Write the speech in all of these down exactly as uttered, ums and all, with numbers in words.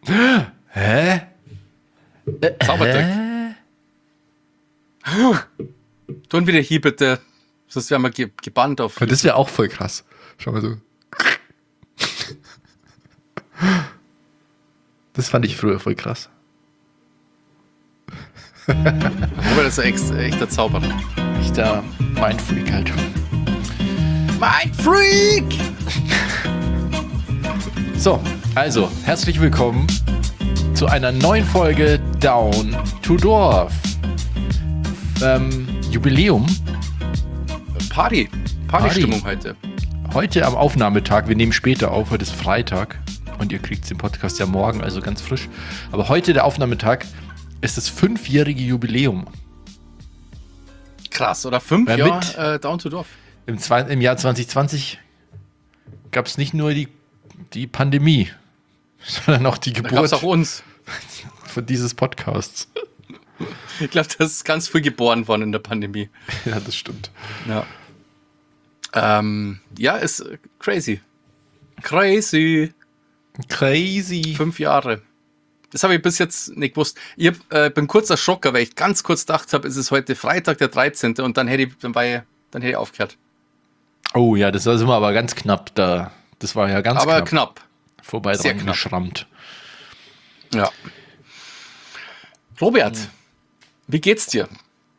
Hä? Zaubertrick. Tun wieder hier bitte. Sonst werden wir ge- gebannt auf. Das wäre auch voll krass. Schau mal so. Das fand ich früher voll krass. Aber das ist echt, echter Zauberer. Echter Mindfreak halt. Mindfreak! So, also, herzlich willkommen zu einer neuen Folge Down to Dorf. Ähm, Jubiläum. Party. Partystimmung heute. Heute am Aufnahmetag, wir nehmen später auf, heute ist Freitag und ihr kriegt den Podcast ja morgen, also ganz frisch. Aber heute der Aufnahmetag ist das fünfjährige Jubiläum. Krass, oder? Fünf Ja, Jahre mit- äh, Down to Dorf. Im, zwei, im Jahr zwanzig zwanzig gab es nicht nur die, die Pandemie, sondern auch die Da gab Geburt es auch uns. von dieses Podcasts. Ich glaube, da ist ganz früh geboren worden in der Pandemie. Ja, das stimmt. Ja. Ähm, ja, ist äh, crazy. Crazy. Crazy. Fünf Jahre. Das habe ich bis jetzt nicht gewusst. Ich hab, äh, bin kurz erschrocken, weil ich ganz kurz gedacht habe, es ist heute Freitag, der dreizehnte und dann hätte ich, dann war ich, dann hätte ich aufgehört. Oh ja, das war sind wir aber ganz knapp da. Das war ja ganz Aber knapp. knapp. Vorbei sehr dran knapp. geschrammt. Ja. Robert, wie geht's dir?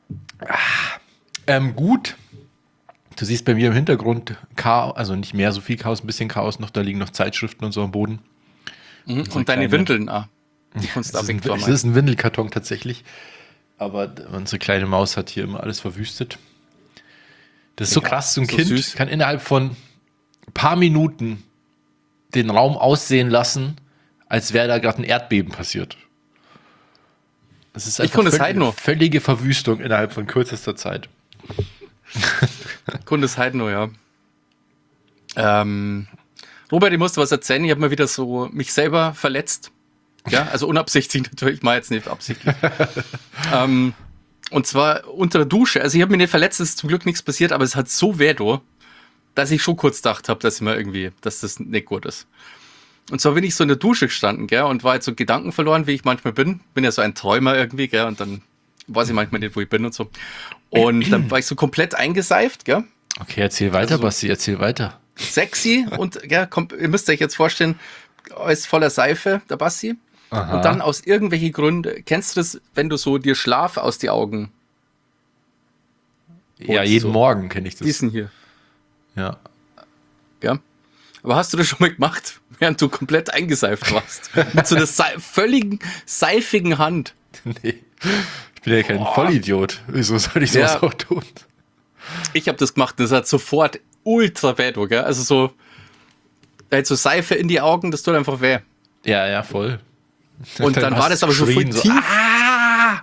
Ähm, gut. Du siehst bei mir im Hintergrund Chaos, also nicht mehr so viel Chaos, ein bisschen Chaos noch. Da liegen noch Zeitschriften und so am Boden. Mhm. So Und deine kleine- Windeln, ah. Die kannst du Das ist, ein, abwickeln. es ist ein Windelkarton tatsächlich. Aber unsere kleine Maus hat hier immer alles verwüstet. Das ist so Ja, krass, so ein so Kind süß. kann innerhalb von ein paar Minuten den Raum aussehen lassen, als wäre da gerade ein Erdbeben passiert. Das ist Ich konnte es völlig- halt nur. völlige Verwüstung innerhalb von kürzester Zeit. Kunde ist halt nur, ja. Ähm, Robert, ich musste was erzählen. Ich habe mal wieder so mich selber verletzt. Ja, also unabsichtlich natürlich, ich mache jetzt nicht absichtlich. ähm, und zwar unter der Dusche. Also ich habe mich nicht verletzt, es ist zum Glück nichts passiert, aber es hat so weh, da, dass ich schon kurz gedacht habe, dass ich mal irgendwie, dass das nicht gut ist. Und zwar bin ich so in der Dusche gestanden, gell, und war jetzt so Gedanken verloren, wie ich manchmal bin. Bin ja so ein Träumer irgendwie, gell, und dann weiß ich manchmal nicht, wo ich bin und so. Und dann war ich so komplett eingeseift, gell. Okay, erzähl weiter, Also- Basti, erzähl weiter. Sexy und ja, kommt, ihr müsst euch jetzt vorstellen, alles voller Seife, der Basti. Aha. Und dann aus irgendwelchen Gründen, kennst du das, wenn du so dir Schlaf aus die Augen, Ja, und jeden so. Morgen kenne ich das. diesen hier, Ja. gell? Aber hast du das schon mal gemacht, während du komplett eingeseift warst? Mit so einer sei- völligen, seifigen Hand. Nee. Ich bin ja kein Vollidiot. Wieso soll ich sowas Ja. auch tun? Ich habe das gemacht und das hat sofort ultra weh, gell? Also so, da hat so Seife in die Augen, das tut einfach weh. Ja, ja, voll. Und dann, hast war das aber so voll geschrien, tief. Ah,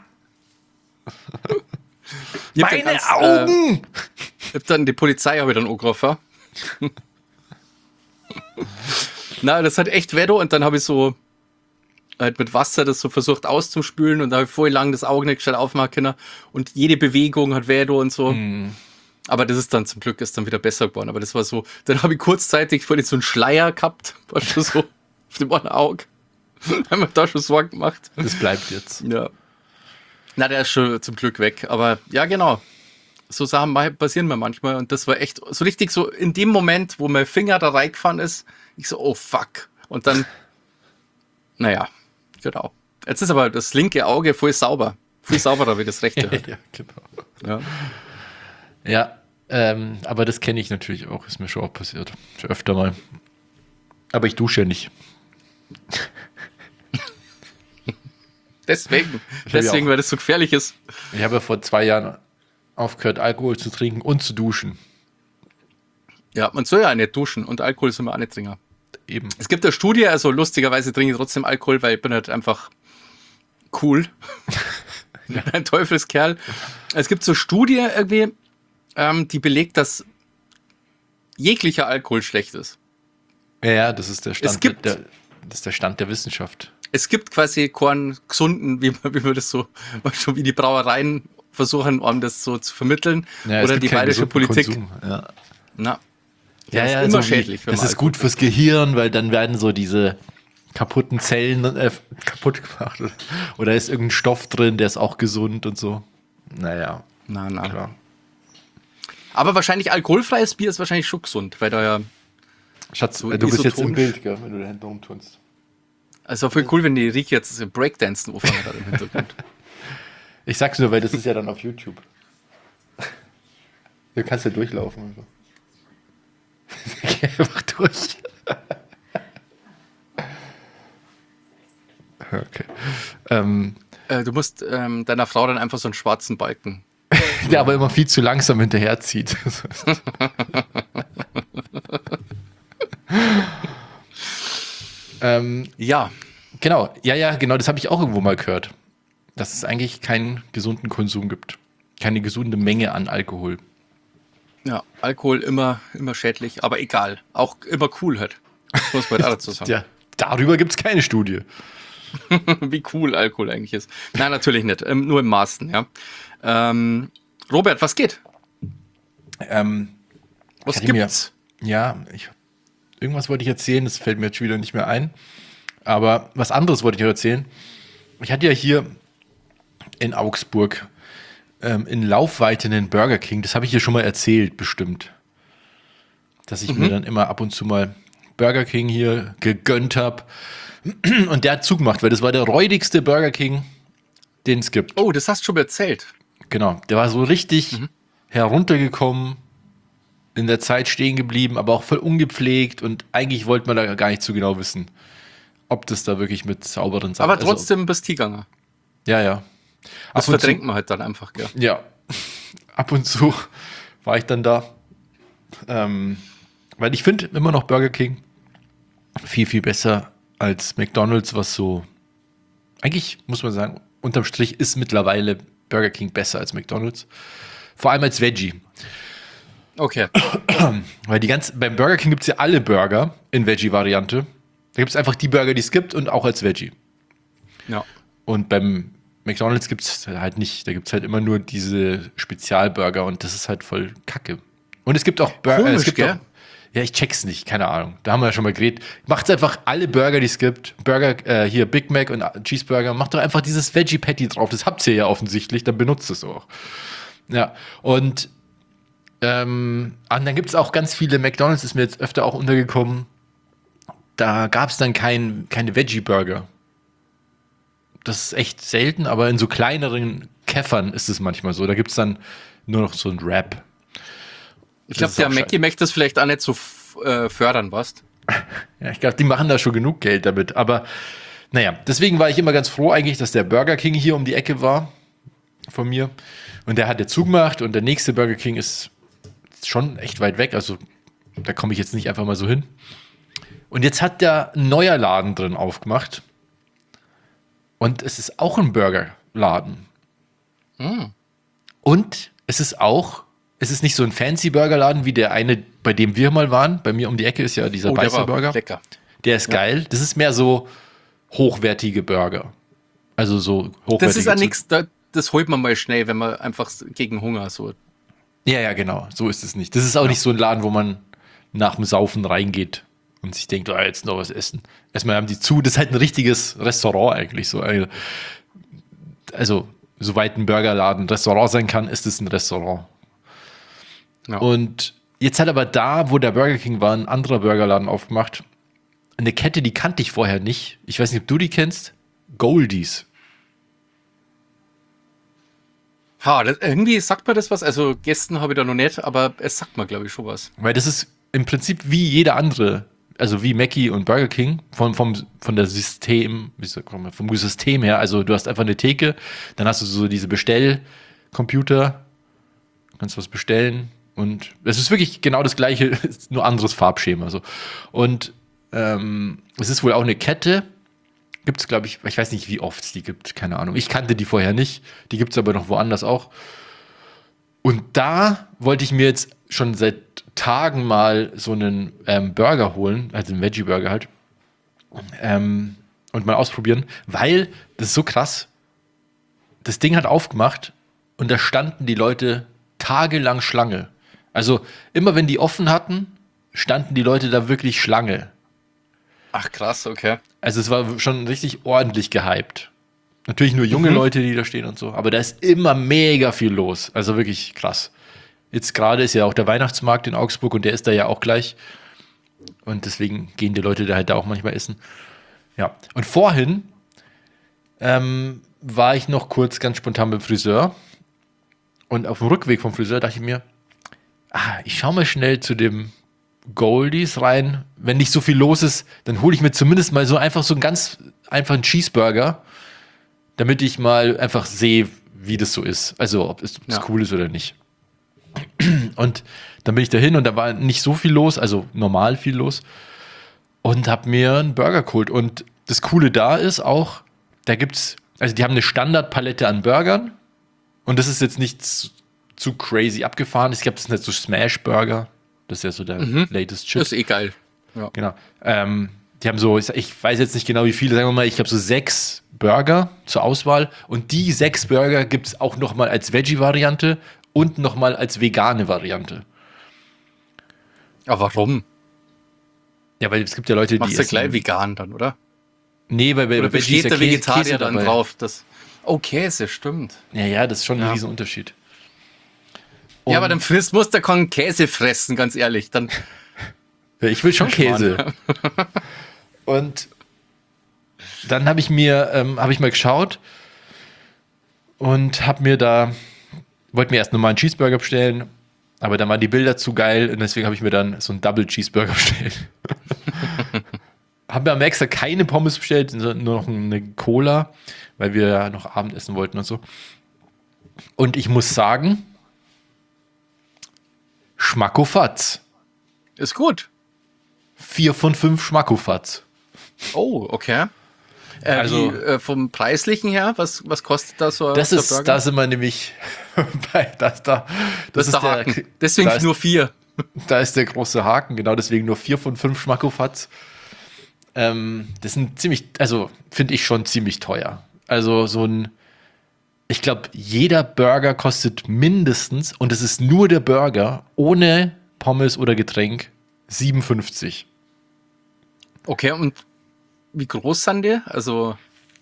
Ich hab dann meine ganz, Augen! Äh, ich hab dann die Polizei habe ich dann angerufen. Na, das hat echt weh, und dann habe ich so halt mit Wasser das so versucht auszuspülen und da habe ich voll lang das Auge nicht schnell aufmachen können und jede Bewegung hat weh und so. Hm. Aber das ist dann zum Glück ist dann wieder besser geworden. Aber das war so, dann habe ich kurzzeitig voll so einen Schleier gehabt, war schon so auf dem einen Auge. Haben wir da schon Sorgen gemacht. Das bleibt jetzt. Ja. Na, der ist schon zum Glück weg. Aber ja, genau. So Sachen mal- passieren mir manchmal. Und das war echt so richtig so in dem Moment, wo mein Finger da reingefahren ist, ich so, oh fuck. Und dann, naja, genau. Jetzt ist aber das linke Auge voll sauber. Viel sauberer wie das rechte. Halt. Ja, genau. Ja. Ja, ähm, aber das kenne ich natürlich auch. Ist mir schon auch passiert. Schon öfter mal. Aber ich dusche ja nicht. Deswegen, Ich hab ja deswegen, auch- weil das so gefährlich ist. Ich habe ja vor zwei Jahren aufgehört, Alkohol zu trinken und zu duschen. Ja, man soll ja auch nicht duschen und Alkohol soll man auch nicht trinken. Eben. Es gibt eine Studie, also lustigerweise trinke ich trotzdem Alkohol, weil ich bin halt einfach cool. Ein Teufelskerl. Es gibt so eine Studie irgendwie, ähm, die belegt, dass jeglicher Alkohol schlecht ist. Ja, ja, das ist der Stand, Es gibt- der, das ist der Stand der Wissenschaft. Es gibt quasi keinen gesunden, wie man, wie man das so, schon wie die Brauereien versuchen, um das so zu vermitteln. Ja, es Oder gibt die keinen bayerische gesunden Politik. Konsum, Ja. Na, Ja, das ja, ist immer so wie, schädlich. wenn Das man ist gut fürs Gehirn, weil dann werden so diese kaputten Zellen äh, kaputt gemacht. Oder ist irgendein Stoff drin, der ist auch gesund und so. Naja, Na, na. klar. Aber wahrscheinlich alkoholfreies Bier ist wahrscheinlich schon gesund, weil da ja. Schatz, So äh, du bist jetzt im isotonisch. Bild, gell, wenn du da hinten rumtunst. Also voll cool, wenn die Rieke jetzt so Breakdancen anfangen hat im Hintergrund. Ich sag's nur, weil das ist ja dann auf YouTube. Du kannst ja durchlaufen und so. Geh einfach durch. Okay. Ähm, Äh, du musst ähm, deiner Frau dann einfach so einen schwarzen Balken. der aber immer viel zu langsam hinterherzieht. ähm, Ja, genau, ja, ja, genau, das habe ich auch irgendwo mal gehört. Dass es eigentlich keinen gesunden Konsum gibt. Keine gesunde Menge an Alkohol. ja, Alkohol immer, immer schädlich, aber egal. Auch immer cool halt. Das muss man halt auch dazu sagen. Ja, darüber gibt es keine Studie. Wie cool Alkohol eigentlich ist. Nein, natürlich nicht. Ähm, nur im Maßen, ja. Ähm, Robert, was geht? Ähm, Was Ich hatte mir- gibt's? Ja, ich, irgendwas wollte ich erzählen, das fällt mir jetzt schon wieder nicht mehr ein. Aber was anderes wollte ich noch erzählen. Ich hatte ja hier in Augsburg ähm, in Laufweite einen Burger King. Das habe ich hier schon mal erzählt, bestimmt. Dass ich mir dann immer ab und zu mal Burger King hier gegönnt habe. Und der hat zugemacht, weil das war der räudigste Burger King, den es gibt. Oh, das hast du schon erzählt. Genau, der war so richtig heruntergekommen, in der Zeit stehen geblieben, aber auch voll ungepflegt und eigentlich wollte man da gar nicht so genau wissen, ob das da wirklich mit sauberen Sachen Aber trotzdem bist du gegangen. Also, ja, ja. Das Ab und verdrängt zu, man halt dann einfach, gell? ja, ab und zu war ich dann da. Ähm, weil ich finde immer noch Burger King viel, viel besser als McDonald's, was so, eigentlich muss man sagen, unterm Strich ist mittlerweile Burger King besser als McDonald's. Vor allem als Veggie. Okay. Weil die ganzen, beim Burger King gibt es ja alle Burger in Veggie-Variante. Da gibt es einfach die Burger, die es gibt und auch als Veggie. Ja. Und beim McDonald's gibt es halt nicht. Da gibt es halt immer nur diese Spezialburger und das ist halt voll kacke. Und es gibt auch Burger. Komisch, es gibt gell? auch, ja, ich check's nicht, keine Ahnung. Da haben wir ja schon mal geredet. Macht einfach alle Burger, die es gibt. Burger, äh, hier Big Mac und Cheeseburger. Macht doch einfach dieses Veggie Patty drauf. Das habt ihr ja offensichtlich, dann benutzt es auch. Ja, und Ähm, und dann gibt es auch ganz viele, McDonald's ist mir jetzt öfter auch untergekommen, da gab es dann kein, keine Veggie-Burger. Das ist echt selten, aber in so kleineren Käffern ist es manchmal so. Da gibt es dann nur noch so ein Wrap. Ich Das glaube, ist der auch Mackie möchte das vielleicht auch nicht so f- äh, fördern, was? Ja, ich glaube, die machen da schon genug Geld damit. Aber naja, deswegen war ich immer ganz froh eigentlich, dass der Burger King hier um die Ecke war von mir. Und der hat jetzt zugemacht und der nächste Burger King ist schon echt weit weg. Also da komme ich jetzt nicht einfach mal so hin. Und jetzt hat der ein neuer Laden drin aufgemacht. Und es ist auch ein Burgerladen. Mm. Und es ist auch, es ist nicht so ein fancy Burgerladen wie der eine, bei dem wir mal waren. Bei mir um die Ecke ist ja dieser Oh, der war Beißer-Burger. lecker. Der ist geil. Das ist mehr so hochwertige Burger. Also so hochwertige. Das ist ja Zu- nichts, da, das holt man mal schnell, wenn man einfach gegen Hunger so. Ja, ja, genau. So ist es nicht. Das ist auch nicht so ein Laden, wo man nach dem Saufen reingeht und sich denkt, oh, jetzt noch was essen. Erstmal haben die zu. Das ist halt ein richtiges Restaurant eigentlich. So. Also, soweit ein Burgerladen ein Restaurant sein kann, ist es ein Restaurant. Ja. Und jetzt hat aber da, wo der Burger King war, ein anderer Burgerladen aufgemacht. Eine Kette, die kannte ich vorher nicht. Ich weiß nicht, ob du die kennst. Goldies. Ha, das, irgendwie sagt mir das was. Also Gästen habe ich da noch nicht, aber es sagt mir, glaube ich, schon was. Weil das ist im Prinzip wie jeder andere, also wie Mackie und Burger King, vom, vom, von der System, wie sagt man, vom System her. Also du hast einfach eine Theke, dann hast du so diese Bestellcomputer, kannst was bestellen und es ist wirklich genau das gleiche, ist nur anderes Farbschema. So. Und ähm, es ist wohl auch eine Kette, gibt es, glaube ich, ich weiß nicht, wie oft es die gibt, keine Ahnung. Ich kannte die vorher nicht, die gibt es aber noch woanders auch. Und da wollte ich mir jetzt schon seit Tagen mal so einen ähm, Burger holen, also einen Veggie-Burger halt, ähm, und mal ausprobieren, weil das ist so krass. Das Ding hat aufgemacht und da standen die Leute tagelang Schlange. Also immer wenn die offen hatten, standen die Leute da wirklich Schlange. Ach krass, okay. Also es war schon richtig ordentlich gehypt. Natürlich nur junge Mhm. Leute, die da stehen und so, aber da ist immer mega viel los. Also wirklich krass. Jetzt gerade ist ja auch der Weihnachtsmarkt in Augsburg und der ist da ja auch gleich. Und deswegen gehen die Leute da halt da auch manchmal essen. Ja. Und vorhin ähm, war ich noch kurz ganz spontan beim Friseur. Und auf dem Rückweg vom Friseur dachte ich mir, ah, ich schau mal schnell zu dem Goldies rein. Wenn nicht so viel los ist, dann hole ich mir zumindest mal so einfach so einen ganz einfachen Cheeseburger, damit ich mal einfach sehe, wie das so ist. Also ob es, ob es Ja. cool ist oder nicht. Und dann bin ich dahin und da war nicht so viel los, also normal viel los. Und habe mir einen Burger geholt. Und das Coole da ist auch, da gibt's, also die haben eine Standardpalette an Burgern. Und das ist jetzt nicht zu, zu crazy abgefahren. Ich glaube, das sind halt so Smash-Burger. Das ist ja so der latest Shit. Das ist eh geil. Ja. Genau. Ähm, die haben so, ich, ich weiß jetzt nicht genau wie viele, sagen wir mal, ich habe so sechs Burger zur Auswahl. Und die sechs Burger gibt es auch nochmal als Veggie-Variante und nochmal als vegane Variante. Aber warum? Ja, weil es gibt ja Leute, die. Machst du essen- gleich vegan dann, oder? Nee, weil bei Oder bei Veggie ist besteht ja der Käse- Vegetarier Käse dann dabei. drauf? Das oh, Käse, stimmt. Ja, ja, das ist schon ein Ja. Riesenunterschied. Ja, aber Und- dann frisst, muss der keinen Käse fressen, ganz ehrlich. Dann Ja, ich will schon Käse. Und dann habe ich mir, ähm, habe ich mal geschaut und habe mir da, wollte mir erst nochmal einen Cheeseburger bestellen, aber dann waren die Bilder zu geil und deswegen habe ich mir dann so einen Double Cheeseburger bestellt. Haben wir am extra keine Pommes bestellt, sondern nur noch eine Cola, weil wir ja noch Abendessen wollten und so. Und ich muss sagen, Schmackofatz. ist gut. Vier von fünf Schmackofatz. Oh, okay. Äh, Also- wie, äh, vom Preislichen her, was, was kostet da so Das so ein ist, Burger? da sind wir nämlich bei, das da. das ist der Haken. Deswegen da ist, nur vier. Da ist der große Haken, genau deswegen nur vier von fünf Schmackofatz. Ähm, das sind ziemlich, also finde ich schon ziemlich teuer. Also so ein, ich glaube, jeder Burger kostet mindestens, und es ist nur der Burger, ohne Pommes oder Getränk, siebenundfünfzig. Okay, und wie groß sind die? Also,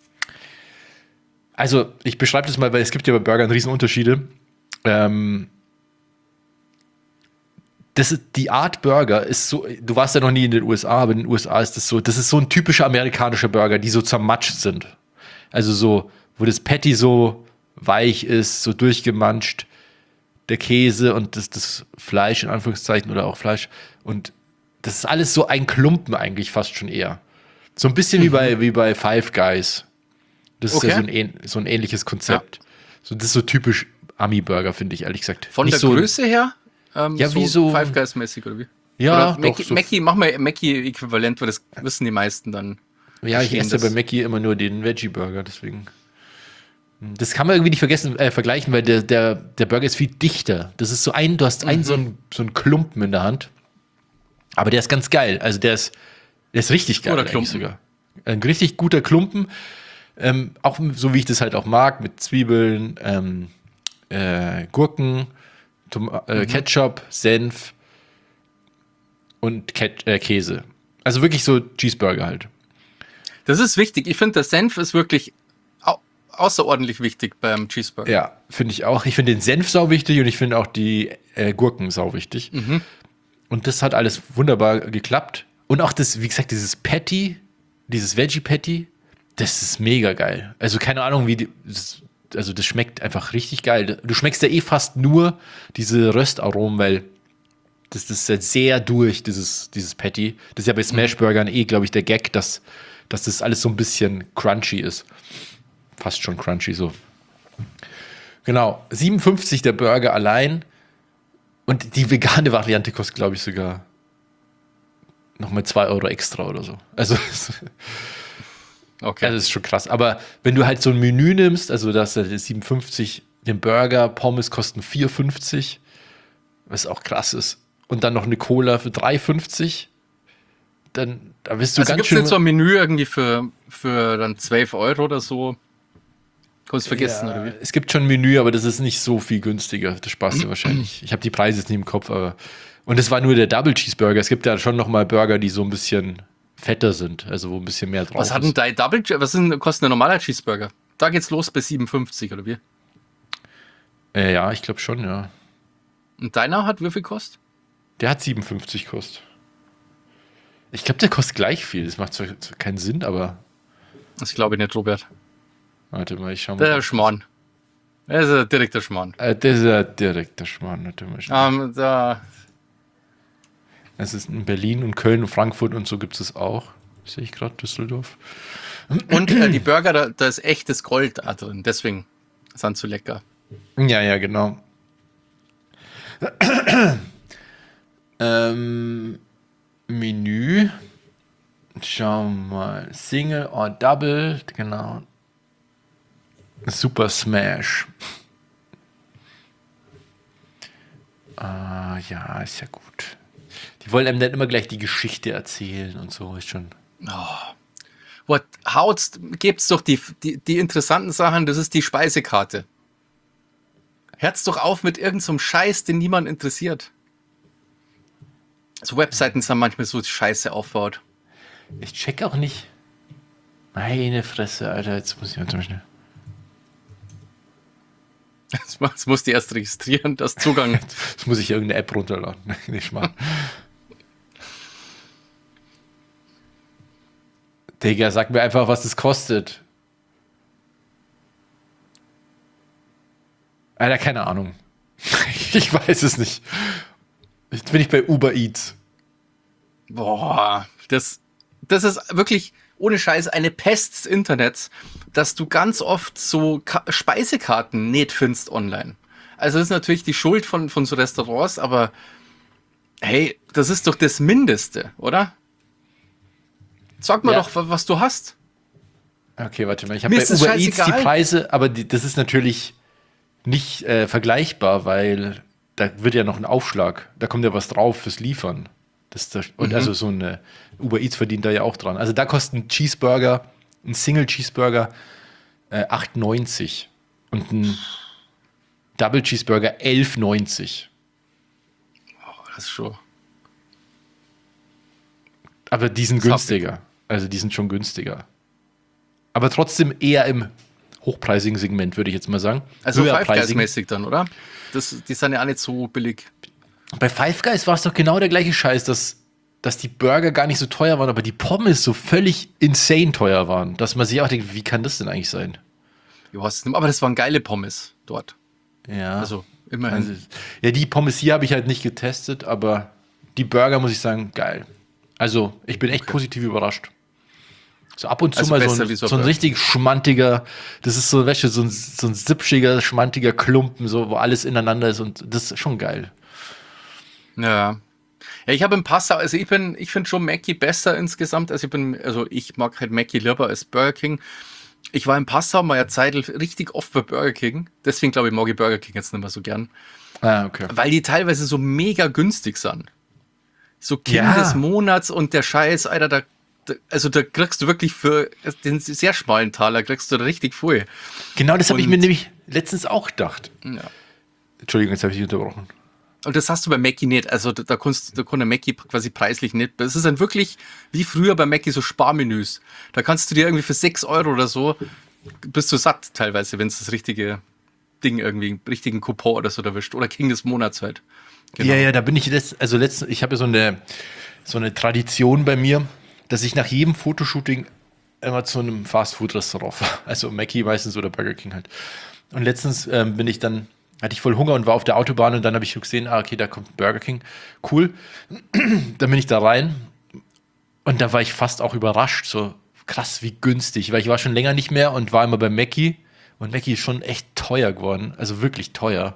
Also, ich beschreibe das mal, weil es gibt ja bei Burgern Riesenunterschiede. Ähm, das ist, die Art Burger ist so, du warst ja noch nie in den U S A, aber in den U S A ist das so, das ist so ein typischer amerikanischer Burger, die so zermatscht sind. Also so, wo das Patty so weich ist, so durchgemanscht, der Käse und das, das Fleisch in Anführungszeichen oder auch Fleisch. Und das ist alles so ein Klumpen eigentlich fast schon eher. So ein bisschen wie bei, wie bei Five Guys. Das ist ja Okay. so ein, ähn- so ein ähnliches Konzept. So, das ist so typisch Ami-Burger, finde ich, ehrlich gesagt. von Nicht der so, Größe her? Ähm, Ja, wie so- Five Guys mäßig oder wie? Ja, oder doch, Mackie, so- Mackie, mach mal Mackie-Äquivalent, weil das wissen die meisten dann. Ja, ich verstehen esse das. bei Mackie immer nur den Veggie-Burger, deswegen. Das kann man irgendwie nicht vergessen, äh, vergleichen, weil der, der, der Burger ist viel dichter. Das ist so ein, du hast einen so einen, so einen Klumpen in der Hand. Aber der ist ganz geil. Also der ist, der ist richtig geil. Guter eigentlich Klumpen. sogar. Ein richtig guter Klumpen. Ähm, auch so wie ich das halt auch mag, mit Zwiebeln, ähm, äh, Gurken, Tom äh, Ketchup, Senf und Ket äh, Käse. Also wirklich so Cheeseburger halt. Das ist wichtig. Ich finde, der Senf ist wirklich au außerordentlich wichtig beim Cheeseburger. Ja, finde ich auch. Ich finde den Senf sau wichtig und ich finde auch die äh, Gurken sau wichtig. Und das hat alles wunderbar geklappt. Und auch das, wie gesagt, dieses Patty, dieses Veggie Patty, das ist mega geil. Also keine Ahnung, wie die, das, also das schmeckt einfach richtig geil. Du schmeckst ja eh fast nur diese Röstaromen, weil das, das ist ja sehr durch, dieses, dieses Patty. Das ist ja bei Smashburgern eh, glaube ich, der Gag, dass, dass das alles so ein bisschen crunchy ist. Fast schon crunchy so. Genau, siebenundfünfzig der Burger allein. Und die vegane Variante kostet, glaube ich, sogar nochmal zwei Euro extra oder so. Also, Okay. also, das ist schon krass. Aber wenn du halt so ein Menü nimmst, also das ist siebenundfünfzig, den Burger, Pommes kosten vier fünfzig, was auch krass ist. Und dann noch eine Cola für drei fünfzig, dann da bist du also ganz gibt es schön. jetzt so ein Menü irgendwie für, für dann zwölf Euro oder so? Kannst du vergessen, Ja, oder wie? es gibt schon ein Menü, aber das ist nicht so viel günstiger. Das sparst du wahrscheinlich. Ich habe die Preise jetzt nicht im Kopf, aber. Und es war nur der Double Cheeseburger. Es gibt ja schon noch mal Burger, die so ein bisschen fetter sind, also wo ein bisschen mehr drauf Was hat denn dein Double, was ist denn, kostet ein normaler Cheeseburger? Da geht's los bei siebenundfünfzig, oder wie? Äh, ja, ich glaube schon, ja. Und deiner hat wie viel kostet? Der hat siebenundfünfzig kostet. Ich glaube, der kostet gleich viel. Das macht zwar keinen Sinn, aber. Das glaube ich nicht, Robert. Warte mal, ich schau mal. Der Schmarrn. Das ist ein direkter Schmarrn. Äh, das ist ja direkt der Schmarrn. Warte mal. Ähm, da. Es ist in Berlin und Köln und Frankfurt und so gibt es auch. Sehe ich gerade, Düsseldorf. Und äh, die Burger, da, da ist echtes Gold da drin. Deswegen sind sie lecker. Ja, ja, genau. ähm, Menü. Schauen wir mal. Single or Double. Genau. Super Smash. Ah, ja, ist ja gut. Die wollen einem dann immer gleich die Geschichte erzählen und so. Ist schon. Oh. What, haut's, gebt's doch die, die, die interessanten Sachen, das ist die Speisekarte. Hört's doch auf mit irgendeinem so Scheiß, den niemand interessiert. So Webseiten sind manchmal so Scheiße aufgebaut. Ich check auch nicht. Meine Fresse, Alter, jetzt muss ich mal zum schnell. Jetzt musst du erst registrieren, das Zugang. Jetzt muss ich irgendeine App runterladen. Nicht mal. Digga, sag mir einfach, was das kostet. Alter, keine Ahnung. Ich weiß es nicht. Jetzt bin ich bei Uber Eats. Boah, das, das ist wirklich ohne Scheiß eine Pest des Internets, dass du ganz oft so Ka- Speisekarten nicht findest online. Also das ist natürlich die Schuld von, von so Restaurants, aber hey, das ist doch das Mindeste, oder? Sag mal Ja. doch, was du hast. Okay, warte mal. Ich habe Mir bei ist das Uber Eats die scheißegal. Preise, aber die, das ist natürlich nicht äh, vergleichbar, weil da wird ja noch ein Aufschlag. Da kommt ja was drauf fürs Liefern. Das ist da, und Mhm. also so eine Uber Eats verdient da ja auch dran. Also da kostet ein Cheeseburger, ein Single Cheeseburger äh, acht neunzig und ein Double Cheeseburger elf neunzig. Oh, das ist schon. Aber die sind Das hab günstiger. Also die sind schon günstiger. Aber trotzdem eher im hochpreisigen Segment, würde ich jetzt mal sagen. Also Five Höherpreisigen. Guys-mäßig dann, oder? Das, die sind ja auch nicht so billig. Bei Five Guys war es doch genau der gleiche Scheiß, dass, dass die Burger gar nicht so teuer waren, aber die Pommes so völlig insane teuer waren. Dass man sich auch denkt, wie kann das denn eigentlich sein? Ich weiß es nicht, aber das waren geile Pommes dort. Ja. Also immerhin. Also, ja, die Pommes hier habe ich halt nicht getestet, aber die Burger, muss ich sagen, geil. Also, ich bin echt Okay. positiv überrascht. So ab und zu Also mal so besser ein, wie so so ein Burger. richtig schmantiger, das ist so, weißt du, so ein, so ein sipschiger, schmantiger Klumpen, so, wo alles ineinander ist und das ist schon geil. Ja. Ja, ich habe im Passau, also ich bin, ich finde schon Mackie besser insgesamt. Also ich bin, also ich mag halt Mackie lieber als Burger King. Ich war in Passau mal eine Zeit richtig oft bei Burger King. Deswegen glaube ich, mag ich Burger King jetzt nicht mehr so gern. Ah, okay. Weil die teilweise so mega günstig sind. So Kind Ja. des Monats und der Scheiß, Alter, da, da, also da kriegst du wirklich für den sehr schmalen Taler, kriegst du da richtig voll. Genau das habe ich Und- mir nämlich letztens auch gedacht. Ja. Entschuldigung, jetzt habe ich dich unterbrochen. Und das hast du bei Mackie nicht. Also da, da kannst da kann der Mackie quasi preislich nicht. Das ist dann wirklich wie früher bei Mackie so Sparmenüs. Da kannst du dir irgendwie für sechs Euro oder so, bist du satt teilweise, wenn es das richtige Ding irgendwie, einen richtigen Coupon oder so erwischt. Oder King des Monats halt. Genau. Ja, ja, da bin ich letzt, also letzt, ich habe ja so eine, so eine Tradition bei mir, dass ich nach jedem Fotoshooting immer zu einem Fastfood-Restaurant fahre. Also Mackie meistens oder Burger King halt. Und letztens ähm, bin ich dann, hatte ich voll Hunger und war auf der Autobahn und dann habe ich gesehen, ah, okay, da kommt Burger King. Cool. Dann bin ich da rein und da war ich fast auch überrascht, so krass, wie günstig, weil ich war schon länger nicht mehr und war immer bei Mackie und Mackie ist schon echt teuer geworden, also wirklich teuer.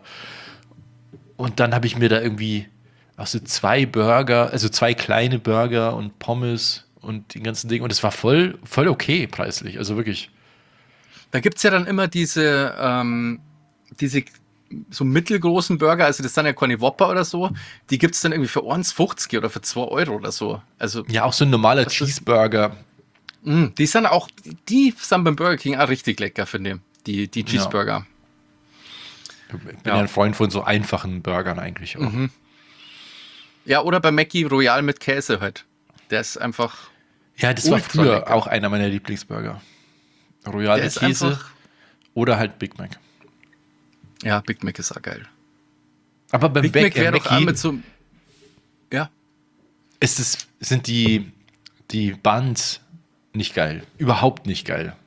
Und dann habe ich mir da irgendwie auch so zwei Burger, also zwei kleine Burger und Pommes und die ganzen Dinge. Und es war voll, voll okay preislich. Also wirklich. Da gibt's ja dann immer diese, ähm, diese so mittelgroßen Burger, also das sind ja keine Whopper oder so, die gibt's dann irgendwie für eins fünfzig oder für zwei Euro oder so. Also Ja, auch so ein normaler Das ist- Cheeseburger. mh, die sind auch, die sind beim Burger King auch richtig lecker, finde ich. Die, die Cheeseburger. Ich bin Ja. ja ein Freund von so einfachen Burgern eigentlich auch. Mhm. Ja, oder bei Mackie Royal mit Käse halt. Der ist einfach, Ja, das war Ultra früher lecker. auch einer meiner Lieblingsburger. Der Royale ist Käse einfach, oder halt Big Mac. ja, Big Mac ist auch geil. Aber beim Big Big Mac wäre doch auch Mackie mit so, ja, ist es, sind die, die Buns nicht geil. Überhaupt nicht geil.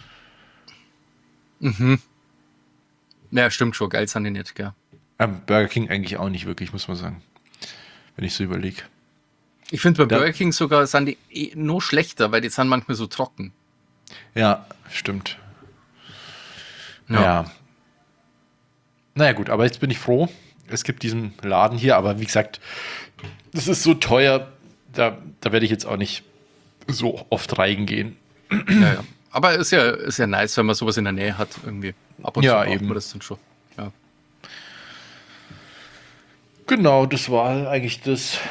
ja, stimmt schon, geil sind die nicht, gell. Am Burger King eigentlich auch nicht wirklich, muss man sagen. Wenn ich so überlege. Ich finde bei Da- Burger King sogar sind die eh noch schlechter, weil die sind manchmal so trocken. Ja, stimmt. Ja. Ja. Naja, gut, aber jetzt bin ich froh. Es gibt diesen Laden hier, aber wie gesagt, das ist so teuer, da, da werde ich jetzt auch nicht so oft reingehen. Ja, ja. Aber ist ja, ist ja nice, wenn man sowas in der Nähe hat, irgendwie. Ab und Ja, zu braucht eben. man das dann schon. Ja. Genau, das war eigentlich das.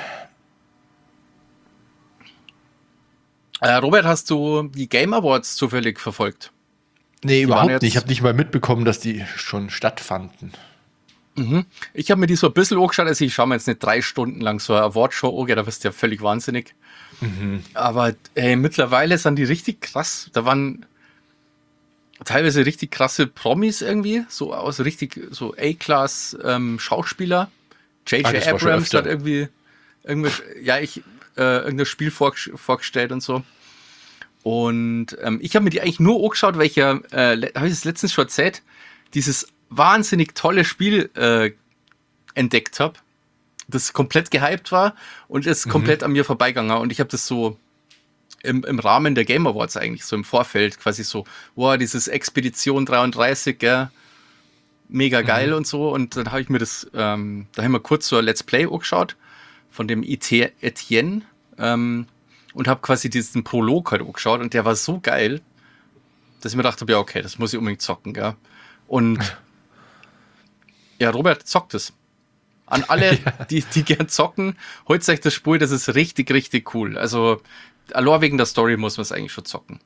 Äh, Robert, hast du die Game Awards zufällig verfolgt? Nee, waren überhaupt jetzt- nicht. Ich habe nicht mal mitbekommen, dass die schon stattfanden. Ich habe mir die so ein bisschen angeschaut, also ich schaue mir jetzt nicht drei Stunden lang so eine Awardshow an, da wirst du ja völlig wahnsinnig. Aber ey, mittlerweile sind die richtig krass. Da waren teilweise richtig krasse Promis irgendwie, so aus richtig so A-Class ähm, Schauspieler. J Ah, J das war schon Abrams öfter. hat irgendwie, irgendwie ja, ich, äh, irgendein Spiel vorges- vorgestellt und so. Und ähm, ich habe mir die eigentlich nur angeschaut, weil ich ja, äh, le- habe ich das letztens schon erzählt, dieses wahnsinnig tolle Spiel äh, entdeckt habe, das komplett gehypt war und ist komplett an mir vorbeigegangen. Und ich habe das so im, im Rahmen der Game Awards eigentlich, so im Vorfeld quasi so, wow, dieses Expedition dreiunddreißig, gell, mega geil und so. Und dann habe ich mir das, ähm, da haben wir kurz so ein Let's Play angeschaut von dem I T Etienne ähm, und habe quasi diesen Prolog halt angeschaut und der war so geil, dass ich mir dachte, ja, okay, das muss ich unbedingt zocken, gell. Und ja, Robert zockt es. An alle, die, die gern zocken, holt euch das Spiel, das ist richtig, richtig cool. Also, allein wegen der Story muss man es eigentlich schon zocken.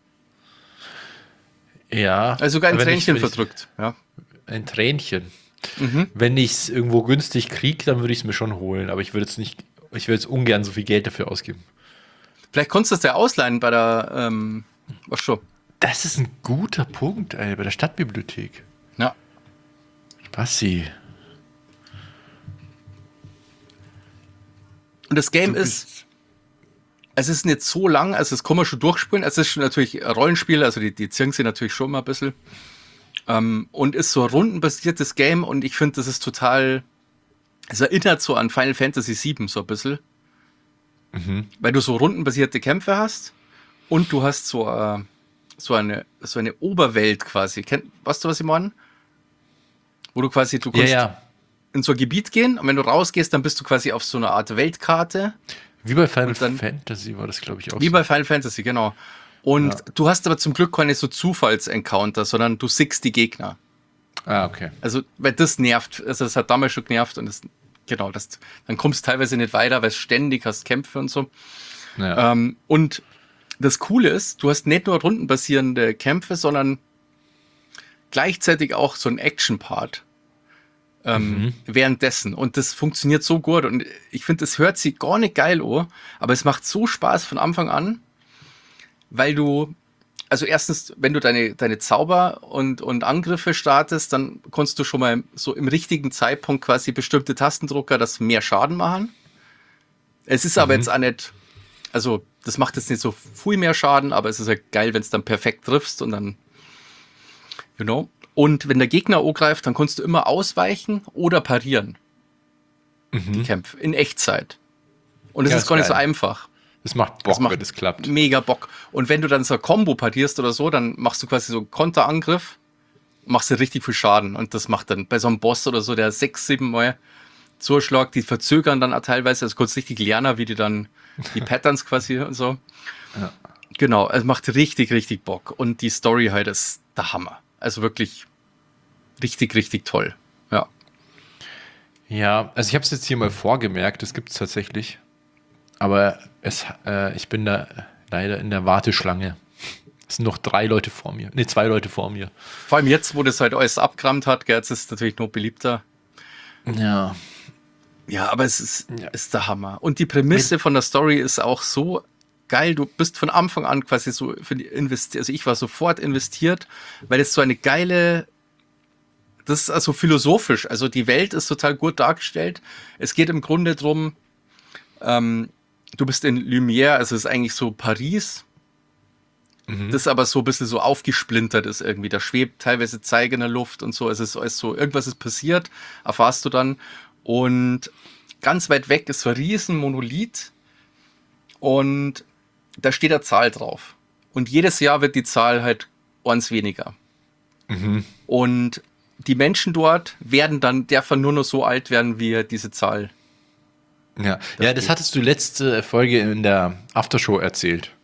Ja. Also sogar ein wenn ich- Tränchen wenn ich- verdrückt. Ja. Ein Tränchen. Wenn ich es irgendwo günstig kriege, dann würde ich es mir schon holen. Aber ich würde jetzt nicht, ich würde jetzt ungern so viel Geld dafür ausgeben. Vielleicht konntest du es ja ausleihen bei der, ähm, was schon. Das ist ein guter Punkt, ey, bei der Stadtbibliothek. Ja. Bassi. Und das Game Du ist, bist- es ist nicht so lang, also das kann man schon durchspielen. Es ist schon natürlich ein Rollenspiel, also die, die ziehen sie natürlich schon mal ein bisschen. Ähm, und ist so ein rundenbasiertes Game und ich finde, das ist total, es erinnert so an Final Fantasy sieben so ein bisschen. Weil du so rundenbasierte Kämpfe hast und du hast so, äh, so, eine, so eine Oberwelt quasi. Kennt, weißt du, was ich meine? Wo du quasi, du Ja, kannst ja. in so ein Gebiet gehen und wenn du rausgehst, dann bist du quasi auf so einer Art Weltkarte. Wie bei Final Und dann- Fantasy war das, glaube ich, auch Wie so. bei Final Fantasy, genau. Und Ja. du hast aber zum Glück keine so Zufallsencounter, sondern du sickst die Gegner. Ah, okay. Also, weil das nervt. Also, das hat damals schon genervt und das, genau, das, dann kommst du teilweise nicht weiter, weil es ständig hast Kämpfe und so. Ja. Ähm, und das Coole ist, du hast nicht nur rundenbasierende Kämpfe, sondern gleichzeitig auch so ein Action-Part. Ähm, währenddessen. Und das funktioniert so gut. Und ich finde, das hört sich gar nicht geil an, aber es macht so Spaß von Anfang an, weil du, also erstens, wenn du deine, deine Zauber und, und Angriffe startest, dann kannst du schon mal so im richtigen Zeitpunkt quasi bestimmte Tastendrucker, das mehr Schaden machen. Es ist aber jetzt auch nicht, also das macht jetzt nicht so viel mehr Schaden, aber es ist ja geil, wenn es dann perfekt triffst und dann, you know. Und wenn der Gegner angreift, dann kannst du immer ausweichen oder parieren. Die Kämpfe in Echtzeit. Und es Ja, ist ist gar nicht so geil. einfach. Das macht Bock, das macht wenn das klappt. Mega Bock. Und wenn du dann so ein Combo parierst oder so, dann machst du quasi so einen Konterangriff, machst du richtig viel Schaden. Und das macht dann bei so einem Boss oder so, der sechs, sieben Mal zuschlägt, die verzögern dann auch teilweise, also kurz richtig lernen, wie die dann die Patterns quasi und so. Ja. Genau, es macht richtig, richtig Bock. Und die Story halt ist der Hammer. Also wirklich richtig, richtig toll. Ja. Ja, also ich habe es jetzt hier mal vorgemerkt, das gibt es tatsächlich. Aber es, äh, ich bin da leider in der Warteschlange. Es sind noch drei Leute vor mir. Ne, zwei Leute vor mir. Vor allem jetzt, wo das halt alles abgerammt hat, gell, jetzt ist es natürlich noch beliebter. Ja. Ja, aber es ist, Ja. ist der Hammer. Und die Prämisse von der Story ist auch so geil, du bist von Anfang an quasi so für die investiert, also ich war sofort investiert, weil es so eine geile, das ist also philosophisch, also die Welt ist total gut dargestellt. Es geht im Grunde drum, ähm, du bist in Lumière, also es ist eigentlich so Paris, mhm. das aber so ein bisschen so aufgesplintert ist irgendwie, da schwebt teilweise Zeige in der Luft und so, es ist alles so, irgendwas ist passiert, erfahrst du dann, und ganz weit weg ist so ein riesen Monolith und da steht eine Zahl drauf. Und jedes Jahr wird die Zahl halt eins weniger. Mhm. Und die Menschen dort werden dann, dürfen nur noch so alt werden, wie diese Zahl. Ja, das, ja, das hattest du letzte Folge in der Aftershow erzählt.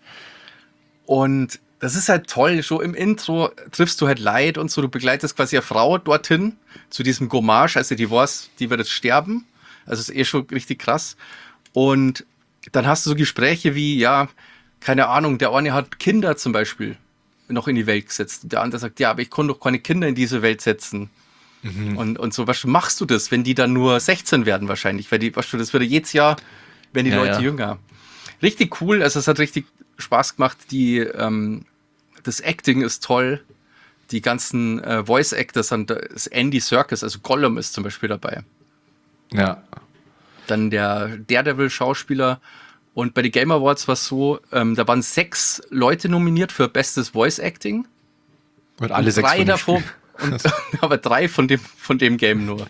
Und das ist halt toll. Schon im Intro triffst du halt Leid und so. Du begleitest quasi eine Frau dorthin zu diesem Gommage. Also die weiß, die wird jetzt sterben. Also ist eh schon richtig krass. Und dann hast du so Gespräche wie, ja, keine Ahnung, der eine hat Kinder zum Beispiel noch in die Welt gesetzt. Und der andere sagt, ja, aber ich kann doch keine Kinder in diese Welt setzen. Mhm. Und, und so, was machst du das, wenn die dann nur sechzehn werden wahrscheinlich? Weil die, weißt du, das würde jedes Jahr, werden die ja, Leute ja. jünger. Richtig cool, also es hat richtig Spaß gemacht. Die, ähm, das Acting ist toll. Die ganzen äh, Voice Actors sind, da ist Andy Serkis, also Gollum ist zum Beispiel dabei. Ja. Dann der Daredevil-Schauspieler. Und bei den Game Awards war es so, ähm, da waren sechs Leute nominiert für Bestes Voice Acting. Und alle und sechs drei von davon, und, aber drei von dem, von dem Game nur.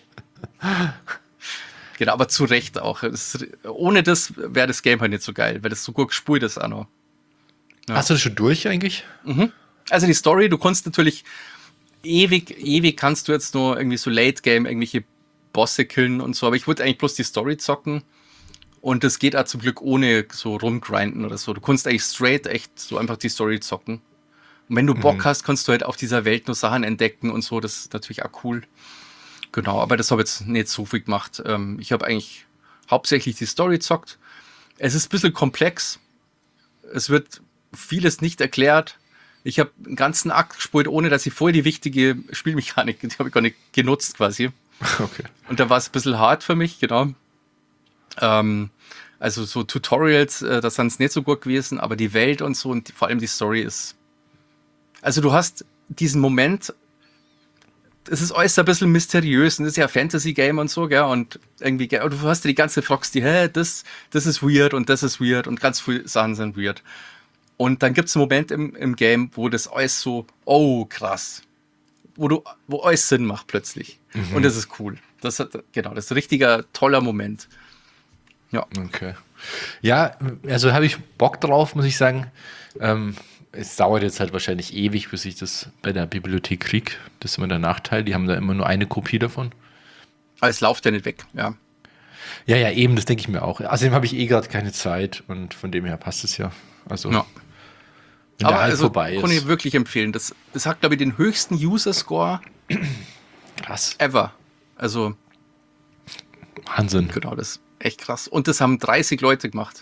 Genau, aber zu Recht auch. Das, ohne das wäre das Game halt nicht so geil, weil das so gut gespielt ist auch noch. Ja. Hast du das schon durch eigentlich? Mhm. Also die Story, du kannst natürlich ewig, ewig kannst du jetzt nur irgendwie so Late Game irgendwelche Bosse killen und so, aber ich wollte eigentlich bloß die Story zocken. Und das geht auch zum Glück ohne so rumgrinden oder so. Du kannst eigentlich straight echt so einfach die Story zocken. Und wenn du Bock mhm. hast, kannst du halt auf dieser Welt nur Sachen entdecken und so. Das ist natürlich auch cool. Genau, aber das habe ich jetzt nicht so viel gemacht. Ähm, ich habe eigentlich hauptsächlich die Story zockt. Es ist ein bisschen komplex. Es wird vieles nicht erklärt. Ich habe einen ganzen Akt gespielt, ohne dass ich vorher die wichtige Spielmechanik, die habe ich gar nicht genutzt quasi. Okay. Und da war es ein bisschen hart für mich, genau. Ähm, also so Tutorials, äh, das sind es nicht so gut gewesen, aber die Welt und so und die, vor allem die Story ist. Also du hast diesen Moment, es ist alles ein bisschen mysteriös und das ist ja ein Fantasy-Game und so, gell, und irgendwie, gell, du hast ja die ganze Fragst, die, hä, das, das ist weird und das ist weird und ganz viele Sachen sind weird. Und dann gibt es einen Moment im, im Game, wo das alles so, oh, krass, wo du, wo alles Sinn macht plötzlich. Mhm. Und das ist cool. Das hat, genau, das ist ein richtiger, toller Moment. Ja. Okay. Ja, also habe ich Bock drauf, muss ich sagen. Ähm, es dauert jetzt halt wahrscheinlich ewig, bis ich das bei der Bibliothek kriege. Das ist immer der Nachteil. Die haben da immer nur eine Kopie davon. Aber es läuft ja nicht weg, ja. Ja, ja, eben, das denke ich mir auch. Außerdem habe ich eh gerade keine Zeit und von dem her passt es ja. Also, ja. wenn aber der halt also, vorbei ist. Kann ich wirklich empfehlen. Das, das hat, glaube ich, den höchsten User-Score krass. Ever. Also, Wahnsinn. Genau, das echt krass. Und das haben dreißig Leute gemacht.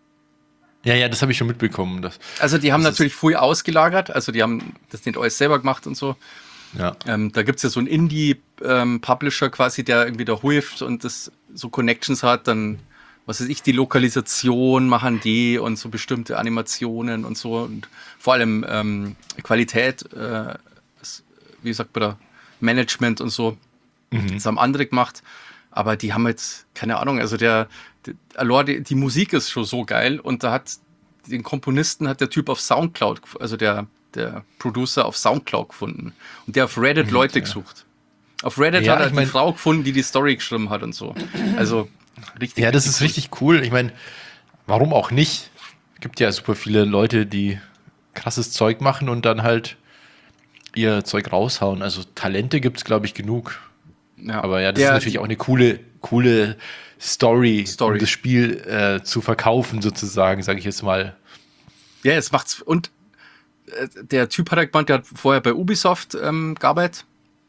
Ja, ja, das habe ich schon mitbekommen. Das, also die haben das natürlich früh ausgelagert, also die haben das nicht alles selber gemacht und so. Ja. Ähm, da gibt es ja so einen Indie-Publisher ähm, quasi, der irgendwie da hilft und das so Connections hat, dann, was weiß ich, die Lokalisation machen die und so bestimmte Animationen und so und vor allem ähm, Qualität, äh, wie sagt man da, Management und so. Mhm. Das haben andere gemacht. Aber die haben jetzt, keine Ahnung, also der, der die, die Musik ist schon so geil und da hat den Komponisten hat der Typ auf Soundcloud, also der, der Producer auf Soundcloud gefunden und der auf Reddit mhm, Leute ja. gesucht. Auf Reddit ja, hat er die mein, Frau gefunden, die die Story geschrieben hat und so. Also richtig. Ja, das richtig ist cool. richtig cool. Ich meine, warum auch nicht? Es gibt ja super viele Leute, die krasses Zeug machen und dann halt ihr Zeug raushauen. Also Talente gibt es, glaube ich, genug. Ja, aber ja, das der, ist natürlich auch eine coole, coole Story, Story. um das Spiel äh, zu verkaufen, sozusagen, sage ich jetzt mal. Ja, es macht's. Und äh, der Typ hat ja gemeint, der hat vorher bei Ubisoft ähm, gearbeitet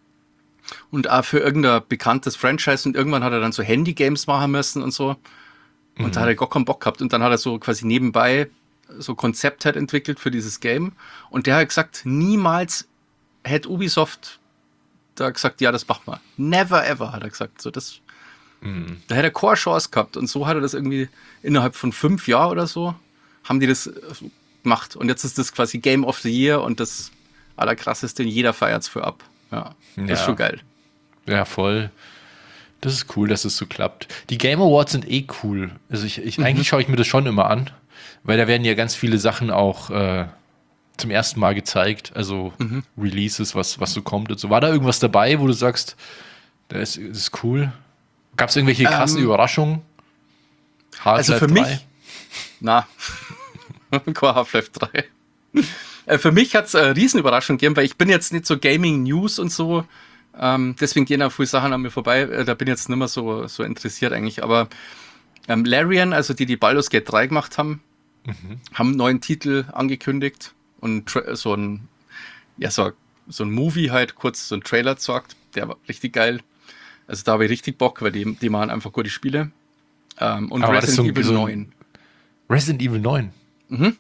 und auch für irgendein bekanntes Franchise und irgendwann hat er dann so Handy-Games machen müssen und so. Und mhm. da hat er gar keinen Bock gehabt. Und dann hat er so quasi nebenbei so Konzept halt entwickelt für dieses Game. Und der hat gesagt, niemals hätte Ubisoft da gesagt, ja, das macht man. Never ever, hat er gesagt. So, das, mhm. Da hätte er keine Chance gehabt. Und so hat er das irgendwie innerhalb von fünf Jahren oder so, haben die das gemacht. Und jetzt ist das quasi Game of the Year und das Allerkrasseste, jeder feiert es für ab. Ja, das Ja. ist schon geil. Ja, voll. Das ist cool, dass es so klappt. Die Game Awards sind eh cool. Also ich, ich eigentlich schaue ich mir das schon immer an, weil da werden ja ganz viele Sachen auch äh, zum ersten Mal gezeigt. Also Releases, was, was so kommt und so. War da irgendwas dabei, wo du sagst, das ist, das ist cool? Gab es irgendwelche krassen Ähm, Überraschungen? Also Half-Life für drei? mich, na, kein Half-Life drei. Äh, Für mich hat es eine Riesenüberraschung gegeben, weil ich bin jetzt nicht so Gaming-News und so, ähm, deswegen gehen auch viele Sachen an mir vorbei, äh, da bin ich jetzt nicht mehr so, so interessiert eigentlich, aber ähm, Larian, also die, die Baldur's Gate drei gemacht haben, haben einen neuen Titel angekündigt und tra- so ein, ja, so, so ein Movie halt, kurz so ein Trailer gesagt, der war richtig geil. Also da habe ich richtig Bock, weil die, die machen einfach gute Spiele. Ähm, und Aber war das Resident so ein- Evil so ein- neun. Resident Evil neun. Mhm.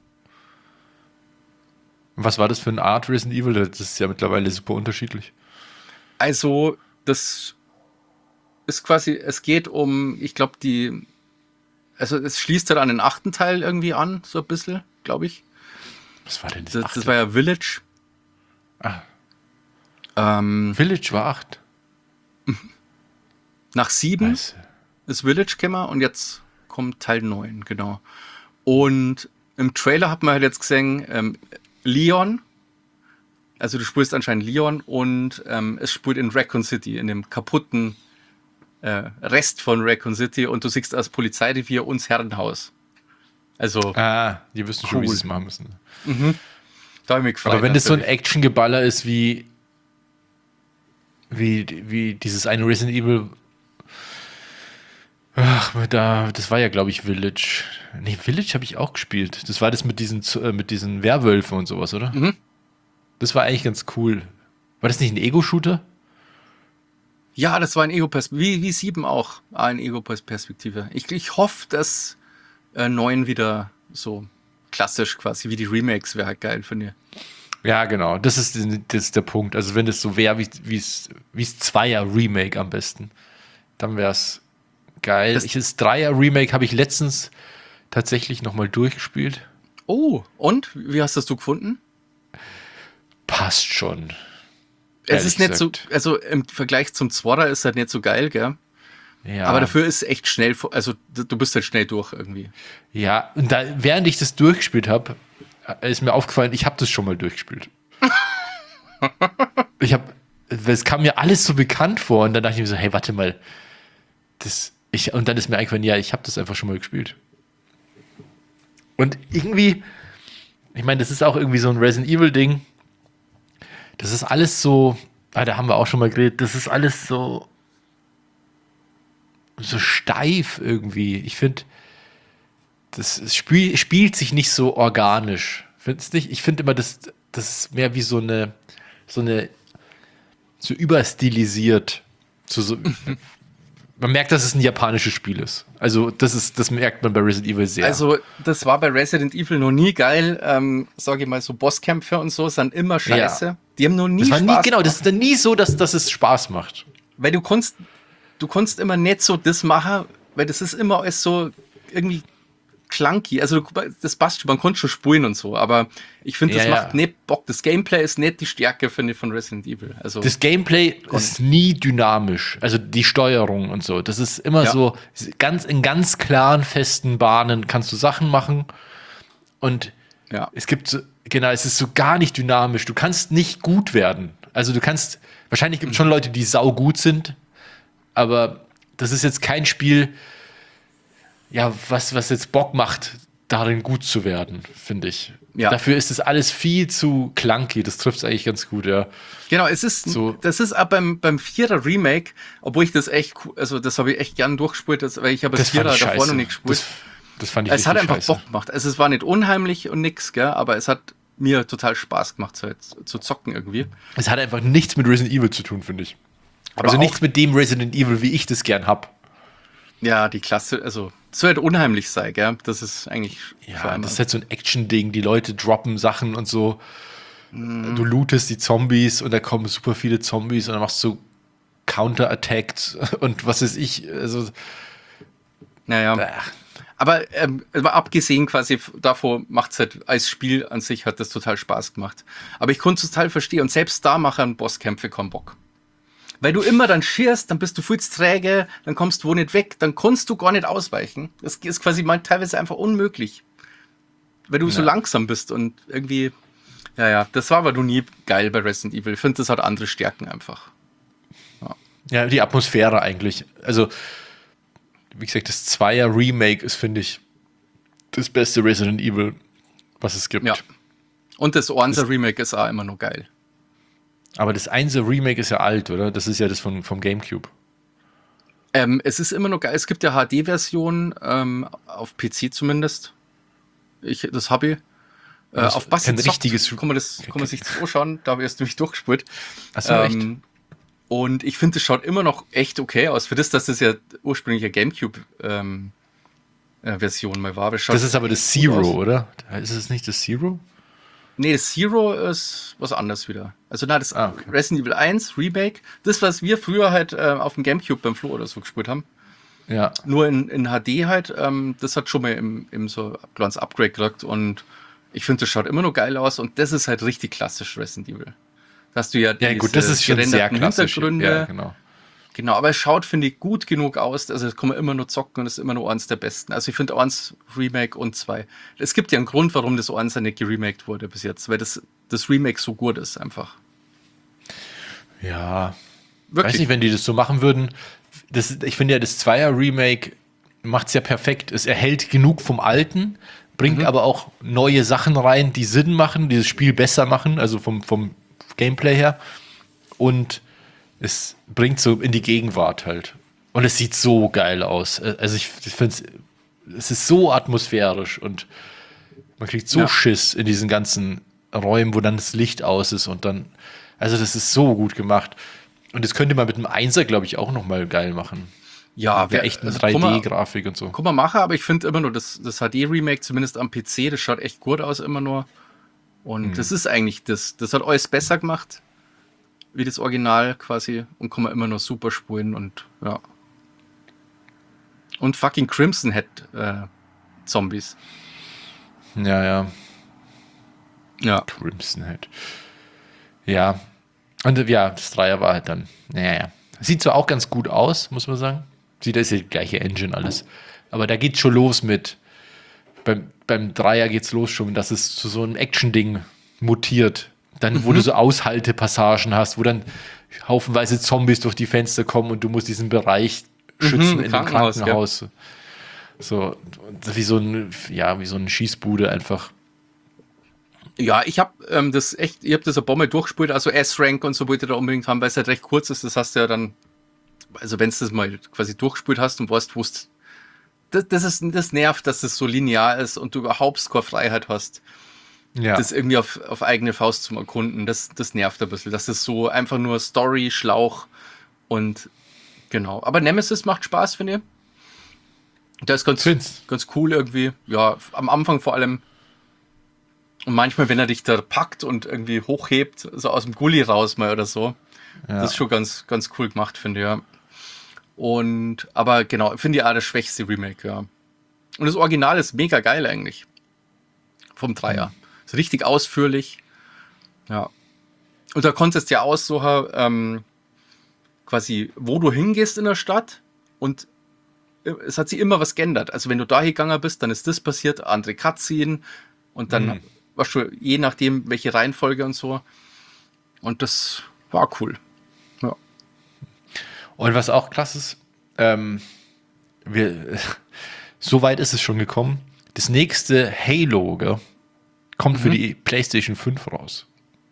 Was war das für eine Art Resident Evil? Das ist ja mittlerweile super unterschiedlich. Also, das ist quasi, es geht um, ich glaube, die, also es schließt halt an den achten Teil irgendwie an, so ein bisschen, glaube ich. Was war denn das? Das, achte? das war ja Village. Ah, Ähm, Village war acht. nach sieben Scheiße. ist Village gekommen und jetzt kommt Teil neun, genau. Und im Trailer hat man halt jetzt gesehen, ähm, Leon, also du spielst anscheinend Leon und ähm, es spielt in Raccoon City, in dem kaputten äh, Rest von Raccoon City und du siehst als Polizeirevier uns Herrenhaus. Also, Ah, die wissen schon, wie Cool. sie es machen müssen. da habe ich mich gefreut. Aber wenn das so ein natürlich. Action-Geballer ist wie, wie, wie dieses eine Resident Evil. Ach, da, das war ja, glaube ich, Village. Nee, Village habe ich auch gespielt. Das war das mit diesen, Z- äh, mit diesen Werwölfen und sowas, oder? Mhm. Das war eigentlich ganz cool. War das nicht ein Ego-Shooter? Ja, das war ein Ego-Perspektive, wie, wie sieben auch, ah, ein Ego-Perspektive. Ich, ich hoffe, dass äh, neun wieder so klassisch quasi wie die Remakes wäre halt geil, finde ich. Ja, genau. Das ist, das ist der Punkt. Also wenn das so wäre, wie wie es wie es Zweier-Remake am besten, dann wäre es geil. Das- Ich, das Dreier-Remake habe ich letztens tatsächlich nochmal durchgespielt. Oh, und? Wie hast das du gefunden? Passt schon. Es Ehrlich ist nicht so, gesagt. also im Vergleich zum Zwarer ist halt nicht so geil, gell? Ja. Aber dafür ist es echt schnell, vor- also d- du bist halt schnell durch irgendwie. Ja, und da, während ich das durchgespielt habe, ist mir aufgefallen, ich habe das schon mal durchgespielt. ich habe, es kam mir alles so bekannt vor und dann dachte ich mir so, hey, warte mal, das, ich, und dann ist mir eingefallen, ja, ich habe das einfach schon mal gespielt. Und irgendwie, ich meine, das ist auch irgendwie so ein Resident Evil Ding. Das ist alles so, ah, da haben wir auch schon mal geredet, das ist alles so, so steif irgendwie. Ich finde, das es spiel, spielt sich nicht so organisch. Findest du nicht? Ich finde immer, das, das ist mehr wie so eine, so eine, so überstilisiert. So, so, man merkt, dass es ein japanisches Spiel ist. Also, das ist, das merkt man bei Resident Evil sehr. Also, das war bei Resident Evil noch nie geil. Ähm, sage ich mal, so Bosskämpfe und so sind immer scheiße. Ja. Die haben noch nie das war nie, Spaß genau, das gemacht. ist dann nie so, dass, dass es Spaß macht. Weil du kannst, du kannst immer nicht so das machen, weil das ist immer alles so irgendwie clunky. Also du- das passt schon, man kann schon spulen und so, aber ich finde, das Ja, ja. macht nicht Bock. Das Gameplay ist nicht die Stärke, finde ich, von Resident Evil. Also Das Gameplay ist nie dynamisch. Also die Steuerung und so. Das ist immer Ja. so, ganz in ganz klaren, festen Bahnen kannst du Sachen machen. Und ja. es gibt so, genau, es ist so gar nicht dynamisch. Du kannst nicht gut werden. Also du kannst, wahrscheinlich gibt es schon Leute, die saugut sind, aber das ist jetzt kein Spiel, ja, was, was jetzt Bock macht, darin gut zu werden, finde ich. Ja. Dafür ist es alles viel zu clunky. Das trifft es eigentlich ganz gut, ja. Genau, es ist, So. das ist auch beim, beim Vierer Remake, obwohl ich das echt, cool- also das habe ich echt gern durchgespielt, das, weil ich habe das, Das fand Vierer ich davor scheiße. noch nicht gespielt. Das, das fand ich Es hat richtig einfach scheiße. Bock gemacht. Also es war nicht unheimlich und nix, gell, aber es hat mir total Spaß gemacht, so jetzt zu zocken irgendwie. Es hat einfach nichts mit Resident Evil zu tun, finde ich. Aber also auch- nichts mit dem Resident Evil, wie ich das gern hab. Ja, die Klasse, also es wird unheimlich sein, gell? Das ist eigentlich vor Ja, allem- das ist halt so ein Action-Ding. Die Leute droppen Sachen und so. Mhm. Du lootest die Zombies und da kommen super viele Zombies und dann machst du Counter-Attacks und was weiß ich. Also, Naja. äh, Aber, ähm, aber abgesehen quasi f- davor macht's halt als Spiel an sich hat das total Spaß gemacht. Aber ich konnte es total verstehen und selbst da machen Bosskämpfe keinen Bock. Weil du immer dann schierst, dann bist du viel zu träge, dann kommst du wo nicht weg, dann kannst du gar nicht ausweichen. Das ist quasi mal teilweise einfach unmöglich. Weil du so Ja. langsam bist und irgendwie, ja, ja, das war aber noch nie geil bei Resident Evil. Ich finde, das hat andere Stärken einfach. Ja, die Atmosphäre eigentlich. Also, wie gesagt, das Zweier-Remake ist, finde ich, das beste Resident Evil, was es gibt. Ja. Und das Onser Remake ist auch immer noch geil. Aber das Einser-Remake ist ja alt, oder? Das ist ja das von, vom GameCube. Ähm, es ist immer noch geil. Es gibt ja H D-Versionen, ähm, auf P C zumindest. Ich, das habe ich. Äh, Das auf ist Basti kein zockt, richtiges- kann man, das, kann man sich das anschauen. Da habe ich erst durch durchgespielt. Achso, echt? Ähm, und ich finde, es schaut immer noch echt okay aus. Für das, dass das ja ursprünglich eine GameCube-Version mal war. schaut Das ist aber das echt gut Zero, aus. oder? Ist es nicht das Zero? Nee, das Zero ist was anderes wieder. Also na, das Ah, okay. Resident Evil eins Remake, das, was wir früher halt äh, auf dem GameCube beim Flo oder so gespielt haben, Ja. nur in, in H D halt, ähm, das hat schon mal im, im so ein kleines Upgrade gekriegt und ich finde, das schaut immer noch geil aus und das ist halt richtig klassisch Resident Evil. Da hast du ja Ja, gut, das diese ist schon sehr gerenderten klassisch. Hintergründe. Ja, genau. Genau, aber es schaut, finde ich, gut genug aus. Also, das kann man immer nur zocken und ist immer nur eins der besten. Also, ich finde eins Remake und zwei. Es gibt ja einen Grund, warum das eins nicht geremaked wurde bis jetzt, weil das, das Remake so gut ist, einfach. Ja. Wirklich. Weiß nicht, wenn die das so machen würden. Das, ich finde ja, das Zweier-Remake macht es ja perfekt. Es erhält genug vom Alten, bringt Mhm. aber auch neue Sachen rein, die Sinn machen, dieses Spiel besser machen, also vom, vom Gameplay her. Und es bringt so in die Gegenwart halt. Und es sieht so geil aus. Also ich, ich finde es, es ist so atmosphärisch und man kriegt so Ja. Schiss in diesen ganzen Räumen, wo dann das Licht aus ist und dann, also das ist so gut gemacht. Und das könnte man mit einem Einser, glaube ich, auch noch mal geil machen. Ja, Wäre wer- echt eine also, guck mal- drei D-Grafik und so. Kann man machen, aber ich finde immer nur das, das H D-Remake, zumindest am P C, das schaut echt gut aus immer nur. Und Mhm. das ist eigentlich das. Das hat alles besser gemacht, wie das Original quasi. Und kann man immer noch super spulen und ja. Und fucking Crimson Head äh, Zombies. Ja, ja. Ja. Crimson Head. Ja. Und äh, ja, das Dreier war halt dann, naja. Sieht zwar auch ganz gut aus, muss man sagen. Sieht, das ist ja die gleiche Engine alles. Aber da geht schon los mit, beim, beim Dreier geht's los schon, dass es zu so einem Action-Ding mutiert. Dann, wo du so Aushaltepassagen hast, wo dann haufenweise Zombies durch die Fenster kommen und du musst diesen Bereich schützen in dem Krankenhaus, Krankenhaus. So, wie so ein, ja, wie so eine Schießbude einfach. Ja, ich habe ähm, das echt, ich habe das ein paar Mal durchgespielt, also S-Rank und so wollte ich da unbedingt haben, weil es halt recht kurz ist. Das hast du ja dann, also wenn du das mal quasi durchgespielt hast und weißt, wo es, das, das ist, das nervt, dass es so linear ist und du überhaupt keine Freiheit hast, Ja. das irgendwie auf, auf eigene Faust zum Erkunden. Das, das nervt ein bisschen. Das ist so einfach nur Story, Schlauch und genau. Aber Nemesis macht Spaß, finde ich. Der ist ganz, Find's. ganz cool irgendwie. Ja, am Anfang vor allem. Und manchmal, wenn er dich da packt und irgendwie hochhebt, so aus dem Gully raus mal oder so. Ja. Das ist schon ganz, ganz cool gemacht, finde ich, ja. Und, aber genau, finde ich auch das schwächste Remake, ja. Und das Original ist mega geil eigentlich. Vom Dreier. Ist richtig ausführlich. Ja. Und da konntest du ja aussuchen, ähm, quasi, wo du hingehst in der Stadt und es hat sich immer was geändert. Also wenn du da hingegangen bist, dann ist das passiert, andere Cutscene und dann Mhm. warst du je nachdem, welche Reihenfolge und so. Und das war cool. Ja. Und was auch krass ist, ähm, wir, so weit ist es schon gekommen. Das nächste Halo, gell, kommt für Mhm. die PlayStation fünf raus.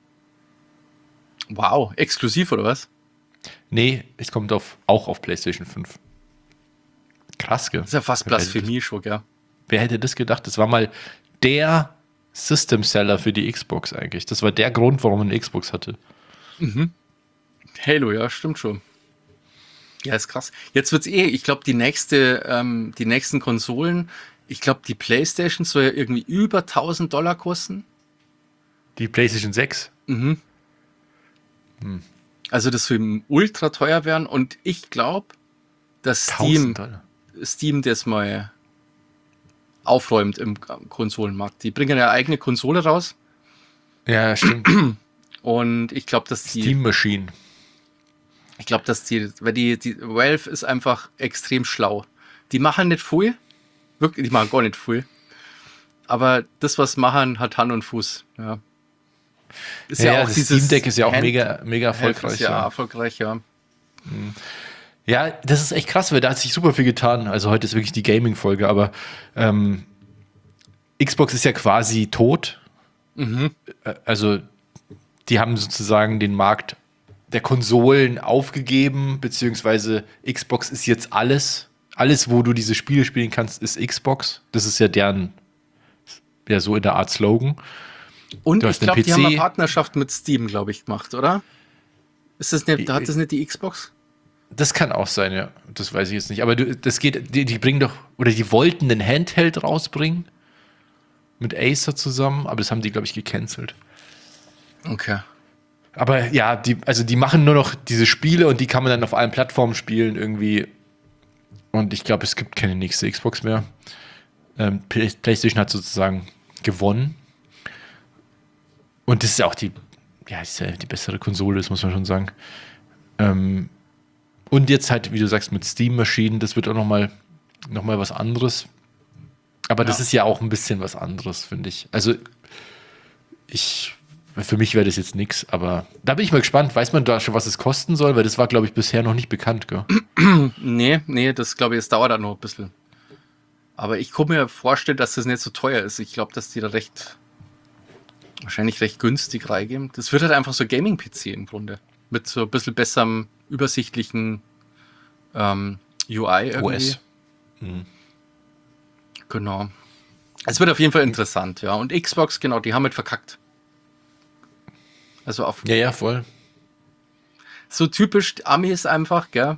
Wow, exklusiv oder was? Nee, es kommt auf, auch auf PlayStation fünf. Krass, gell? Das ist ja fast Wer hätte Blasphemie schon, gell? Wer hätte das gedacht? Das war mal der System-Seller für die Xbox eigentlich. Das war der Grund, warum man eine Xbox hatte. Halo, ja, stimmt schon. Ja, ist krass. Jetzt wird's eh, ich glaube, die nächste, ähm, die nächsten Konsolen, ich glaube, die PlayStation soll ja irgendwie über tausend Dollar kosten. Die PlayStation sechs. Mhm. Also das soll im ultra teuer werden und ich glaube, dass Steam, tausend Dollar. Steam das mal aufräumt im Konsolenmarkt. Die bringen ja eigene Konsole raus. Ja, stimmt. Und ich glaube, dass die... Steam Machine. Ich glaube, dass die... Weil die, die Valve ist einfach extrem schlau. Die machen nicht viel. Wirklich, die machen gar nicht viel. Aber das, was machen, hat Hand und Fuß. Ja. Ist ja, ja, ja auch das dieses Steam Deck ist ja auch Hand- mega, mega erfolgreich. Ist ja, Ja. erfolgreich, ja. Ja, das ist echt krass, weil da hat sich super viel getan. Also heute ist wirklich die Gaming-Folge, aber ähm, Xbox ist ja quasi tot. Mhm. Äh, Also die haben sozusagen den Markt der Konsolen aufgegeben, beziehungsweise Xbox ist jetzt alles. Alles, wo du diese Spiele spielen kannst, ist Xbox. Das ist ja deren, ja so in der Art Slogan. Und Du ich hast den glaube, die P C. haben eine Partnerschaft mit Steam, glaube ich, gemacht, oder? Ist das nicht, hat das nicht die Xbox? Das kann auch sein, ja. Das weiß ich jetzt nicht. Aber du, das geht, die, die bringen doch, oder die wollten einen Handheld rausbringen mit Acer zusammen, aber das haben die, glaube ich, gecancelt. Okay. Aber ja, die, also die machen nur noch diese Spiele und die kann man dann auf allen Plattformen spielen irgendwie. Und ich glaube, es gibt keine nächste Xbox mehr. Ähm, Play- PlayStation hat sozusagen gewonnen. Und das ist ja auch die, ja, das ist ja die bessere Konsole, das muss man schon sagen. Ähm, und jetzt halt, wie du sagst, mit Steam-Maschinen, das wird auch nochmal noch mal was anderes. Aber das Ja. ist ja auch ein bisschen was anderes, finde ich. Also, ich, für mich wäre das jetzt nichts, aber da bin ich mal gespannt. Weiß man da schon, was es kosten soll? Weil das war, glaube ich, bisher noch nicht bekannt, gell? Nee, nee, das glaube ich, es dauert dann noch ein bisschen. Aber ich kann mir vorstellen, dass das nicht so teuer ist. Ich glaube, dass die da recht, wahrscheinlich recht günstig reingeben. Das wird halt einfach so Gaming-P C im Grunde. Mit so ein bisschen besserem, übersichtlichen ähm, U I irgendwie. O S. Mhm. Genau. Es wird auf jeden Fall interessant, ja. Und Xbox, genau, die haben halt verkackt. Also auf Ja, ja, voll. so typisch Amis einfach, gell?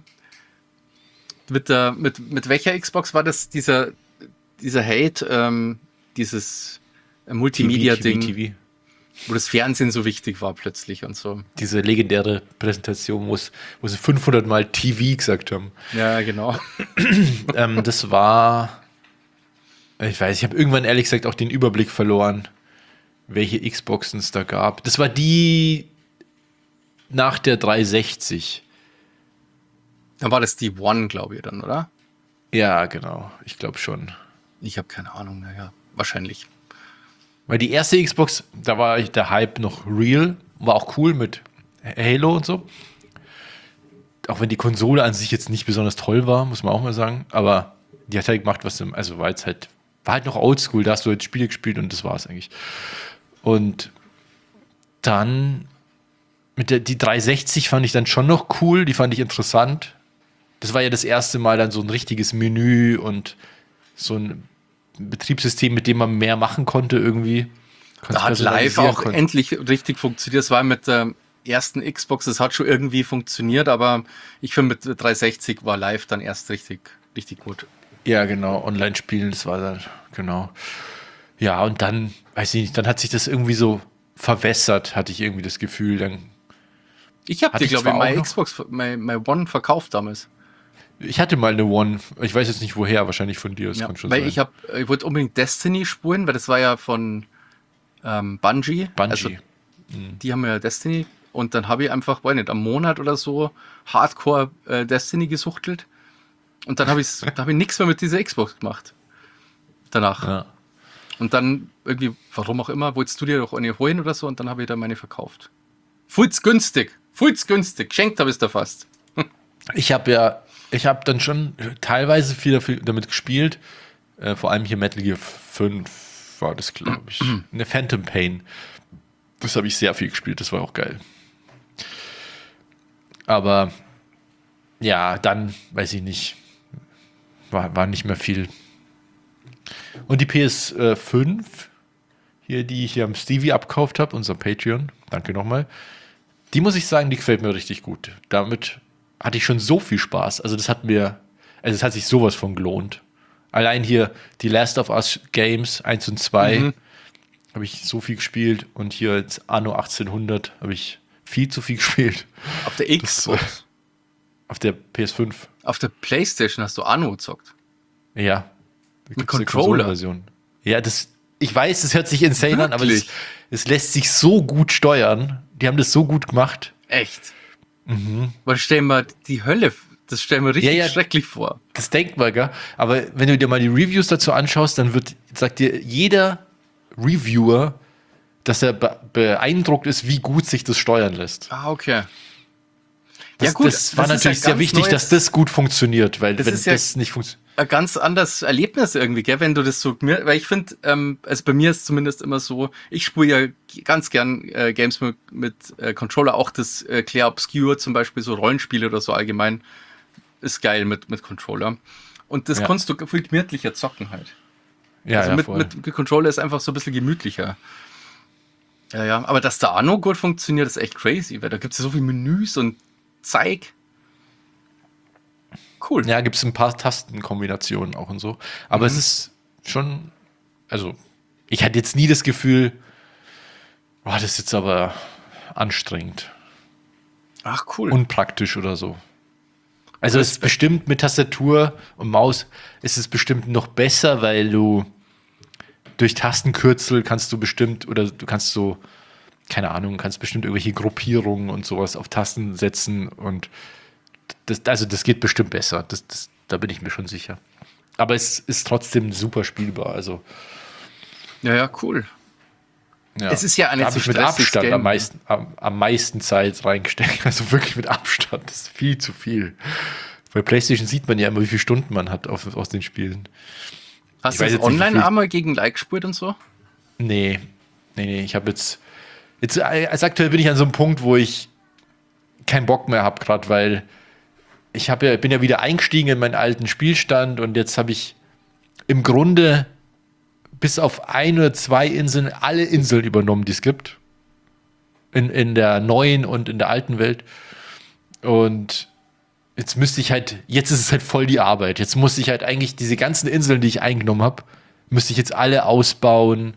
Mit, der, mit, mit welcher Xbox war das? Dieser, dieser Hate, ähm, dieses Multimedia-Ding, T V, T V. wo das Fernsehen so wichtig war plötzlich und so. Diese legendäre Präsentation, wo es- wo sie fünfhundert Mal T V gesagt haben. Ja, genau. ähm, das war, ich weiß, ich habe irgendwann ehrlich gesagt auch den Überblick verloren, welche Xboxen es da gab. Das war die nach der dreihundertsechzig. Dann war das die One, glaube ich, dann, oder? Ja, genau. Ich glaube schon. Ich habe keine Ahnung, naja, wahrscheinlich. Weil die erste Xbox, da war der Hype noch real, war auch cool mit Halo und so. Auch wenn die Konsole an sich jetzt nicht besonders toll war, muss man auch mal sagen. Aber die hat halt gemacht, was im, also war jetzt halt, war halt noch oldschool, da hast du jetzt Spiele gespielt und das war's eigentlich. Und dann mit der, die dreihundertsechzig fand ich dann schon noch cool, die fand ich interessant. Das war ja das erste Mal dann so ein richtiges Menü und so ein Betriebssystem, mit dem man mehr machen konnte irgendwie. Da hat live auch endlich richtig funktioniert. Das war mit der ersten Xbox, das hat schon irgendwie funktioniert, aber ich finde mit dreihundertsechzig war live dann erst richtig, richtig gut. Ja, genau, Online-Spielen, das war dann, genau. Ja, und dann, weiß ich nicht, dann hat sich das irgendwie so verwässert, hatte ich irgendwie das Gefühl. Dann, Ich habe Hatte dir, ich glaube ich, zwar auch meine noch- Xbox, meine, meine One verkauft damals. ich hatte mal eine One, ich weiß jetzt nicht woher, wahrscheinlich von dir, das Ja, kann schon weil sein. ich habe, ich wollte unbedingt Destiny spulen, weil das war ja von ähm, Bungie. Bungie. Also, die haben ja Destiny und dann habe ich einfach, weiß nicht, am Monat oder so Hardcore äh, Destiny gesuchtelt und dann habe ich da habe ich nichts mehr mit dieser Xbox gemacht. Danach. ja. Und dann irgendwie, warum auch immer, wolltest du dir doch eine holen oder so und dann habe ich da meine verkauft. Fulls günstig, fulls günstig, geschenkt habe ich es da fast. Ich habe ja, ich habe dann schon teilweise viel dafür, damit gespielt, äh, vor allem hier Metal Gear fünf war das, glaube ich. Eine Phantom Pain. Das habe ich sehr viel gespielt, das war auch geil. Aber ja, dann, weiß ich nicht, war, war nicht mehr viel. Und die P S fünf, hier, die ich hier am Stevie abgekauft habe, unser Patreon, danke nochmal, die muss ich sagen, die gefällt mir richtig gut. Damit hatte ich schon so viel Spaß. Also das hat mir, also es hat sich sowas von gelohnt. Allein hier die Last of Us Games eins und zwei Mhm. habe ich so viel gespielt und hier jetzt Anno achtzehnhundert habe ich viel zu viel gespielt. Auf der Xbox. Auf der P S fünf. Auf der Playstation hast du Anno gezockt. Ja. Da Mit gibt's eine Controller? Konsolenversion. Ja, das, ich weiß, es hört sich insane an, aber es, Wirklich? es lässt sich so gut steuern. Die haben das so gut gemacht. Echt? Mhm. Weil stell mir die Hölle, das stell mir richtig Ja, ja. schrecklich vor. Das denkt man, gell? Aber wenn du dir mal die Reviews dazu anschaust, dann wird, sagt dir jeder Reviewer, dass er be beeindruckt ist, wie gut sich das steuern lässt. Ah, okay. Das, ja gut, das war das ist natürlich ein sehr ganz wichtig, neues- dass das gut funktioniert, weil Das wenn ist ja- das nicht funktioniert. Ein ganz anderes Erlebnis irgendwie, gell, wenn du das so, mir- weil ich finde, ähm, also bei mir ist zumindest immer so, ich spiele ja ganz gern äh, Games mit, mit äh, Controller, auch das äh, Clair Obscure zum Beispiel, so Rollenspiele oder so allgemein, ist geil mit, mit Controller. Und das Ja. kannst du viel gemütlicher zocken halt. Ja, also ja, mit, voll. mit, mit Controller ist einfach so ein bisschen gemütlicher. Ja, ja, aber dass der Anno gut funktioniert, ist echt crazy, weil da gibt es ja so viele Menüs und Zeig. Cool. Ja, gibt es ein paar Tastenkombinationen auch und so. Aber es ist schon, also, ich hatte jetzt nie das Gefühl, oh, das ist jetzt aber anstrengend, Ach, cool. unpraktisch oder so. Also es ist bestimmt mit Tastatur und Maus ist es bestimmt noch besser, weil du durch Tastenkürzel kannst du bestimmt, oder du kannst so, keine Ahnung, kannst bestimmt irgendwelche Gruppierungen und sowas auf Tasten setzen und das, also das geht bestimmt besser. Das, das, da bin ich mir schon sicher. Aber es ist trotzdem super spielbar. Also ja, ja, cool. ja. Es ist ja eine Da habe so ich mit stressiges Abstand Game. am meisten, am, am meisten Zeit reingesteckt. Also wirklich mit Abstand. Das ist viel zu viel. Bei PlayStation sieht man ja immer, wie viele Stunden man hat auf, aus den Spielen. Hast Ich du weiß das jetzt nicht, wie online viel- einmal gegen Like gespielt und so? Nee, nee, nee. Ich habe jetzt, jetzt, als aktuell bin ich an so einem Punkt, wo ich keinen Bock mehr habe, gerade weil ich habe ja, bin ja wieder eingestiegen in meinen alten Spielstand und jetzt habe ich im Grunde bis auf ein oder zwei Inseln alle Inseln übernommen, die es gibt. In, in der neuen und in der alten Welt. Und jetzt müsste ich halt, jetzt ist es halt voll die Arbeit. Jetzt muss ich halt eigentlich diese ganzen Inseln, die ich eingenommen habe, müsste ich jetzt alle ausbauen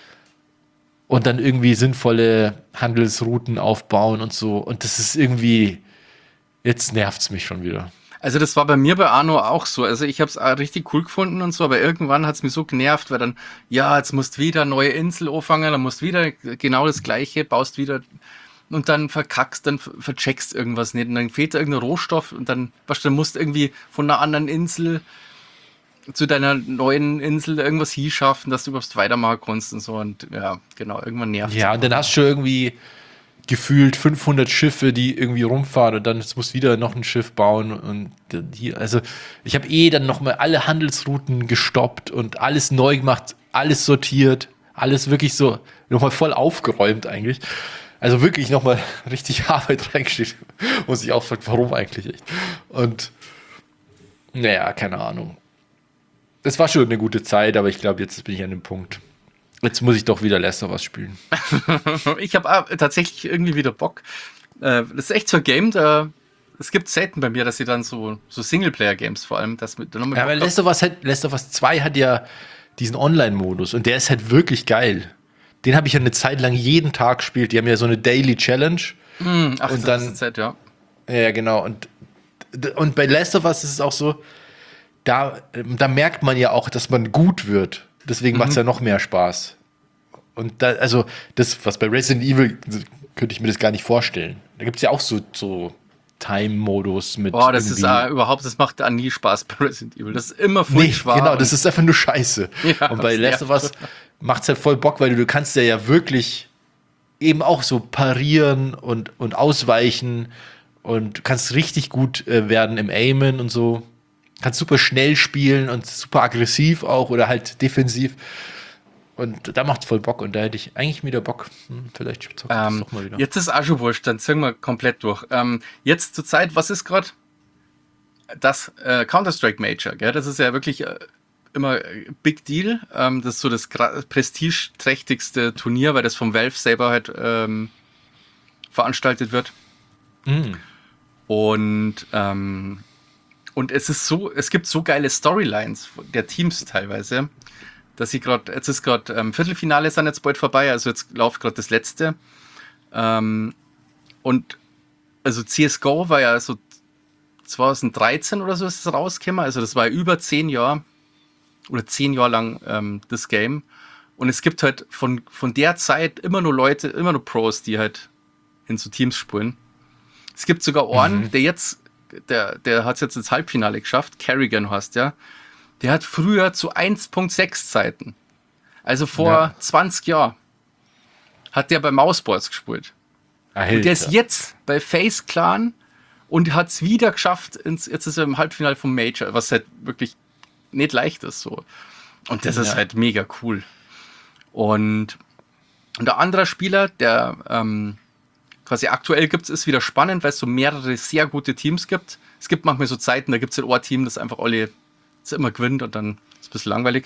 und dann irgendwie sinnvolle Handelsrouten aufbauen und so. Und das ist irgendwie, jetzt nervt es mich schon wieder. Also das war bei mir bei Arno auch so. Also ich habe es richtig cool gefunden und so, aber irgendwann hat es mich so genervt, weil dann, ja, jetzt musst du wieder neue Insel anfangen, dann musst du wieder genau das Gleiche, baust wieder und dann verkackst, dann ver- vercheckst irgendwas nicht und dann fehlt da irgendein Rohstoff und dann, weißt du, dann musst du irgendwie von einer anderen Insel zu deiner neuen Insel irgendwas hinschaffen, dass du überhaupt weitermachen kannst und so und ja, genau, irgendwann nervt Ja, und dann hast du irgendwie gefühlt fünfhundert Schiffe, die irgendwie rumfahren und dann jetzt musst du wieder noch ein Schiff bauen und hier, also ich habe eh dann nochmal alle Handelsrouten gestoppt und alles neu gemacht, alles sortiert, alles wirklich so nochmal voll aufgeräumt eigentlich. Also wirklich nochmal richtig Arbeit reingesteckt, muss ich auch fragen, warum eigentlich echt. Und naja, keine Ahnung. Es war schon eine gute Zeit, aber ich glaube, jetzt bin ich an dem Punkt. Jetzt muss ich doch wieder Last of Us spielen. Ich habe tatsächlich irgendwie wieder Bock. Äh, das ist echt so ein Game, da es gibt selten bei mir, dass sie dann so, so Singleplayer-Games vor allem, das mit nochmal Ja, aber Last of Us, hat, Last of Us zwei hat ja diesen Online-Modus und der ist halt wirklich geil. Den habe ich ja eine Zeit lang jeden Tag gespielt. Die haben ja so eine Daily Challenge. Hm, ach, und das dann- ist Zeit, ja. Ja, genau. Und, und bei Last of Us ist es auch so, da, da merkt man ja auch, dass man gut wird. Deswegen macht es ja noch mehr Spaß. Und da, also, das, was bei Resident Evil, könnte ich mir das gar nicht vorstellen. Da gibt es ja auch so, so Time-Modus mit. Boah, das ist irgendwie- äh, überhaupt, das macht auch nie Spaß bei Resident Evil. Das ist immer voll Nee, schwer. genau, das ist einfach nur scheiße. Ja, und bei das Last of nervt. Us macht es halt voll Bock, weil du, du kannst ja, ja wirklich eben auch so parieren und, und ausweichen und du kannst richtig gut äh, werden im Aimen und so. Kannst super schnell spielen und super aggressiv auch oder halt defensiv. Und da macht es voll Bock und da hätte ich eigentlich wieder Bock. Hm, vielleicht zocke ich das Ähm, doch mal wieder. jetzt ist auch schon wurscht, dann ziehen wir komplett durch. Ähm, jetzt zur Zeit, was ist gerade das äh, Counter-Strike Major? Gell? Das ist ja wirklich äh, immer äh, Big Deal. Ähm, das ist so das gra- prestigeträchtigste Turnier, weil das vom Valve selber halt ähm, veranstaltet wird. Mm. Und, ähm, und es ist so, es gibt so geile Storylines der Teams teilweise, dass sie gerade, jetzt ist gerade ähm, Viertelfinale sind jetzt bald vorbei, also jetzt läuft gerade das letzte. Ähm, und also C S G O war ja so zwanzig dreizehn oder so ist es rausgekommen, also das war über zehn Jahre oder zehn Jahre lang ähm, das Game. Und es gibt halt von, von der Zeit immer nur Leute, immer nur Pros, die halt in so Teams spielen. Es gibt sogar einen, mhm. der jetzt, der, der hat es jetzt ins Halbfinale geschafft, Kerrigan heißt der, der hat früher zu eins Komma sechs Zeiten, also vor ja. zwanzig Jahren, hat der bei Mouseboards gespielt. Alter. Und der ist jetzt bei Face Clan und hat es wieder geschafft, ins, jetzt ist er im Halbfinale vom Major, was halt wirklich nicht leicht ist. So. Und das ja. ist halt mega cool. Und, und der andere Spieler, der ähm, quasi aktuell gibt es, ist wieder spannend, weil es so mehrere sehr gute Teams gibt. Es gibt manchmal so Zeiten, da gibt es halt ein Team, das einfach alle das immer gewinnt und dann ist es ein bisschen langweilig.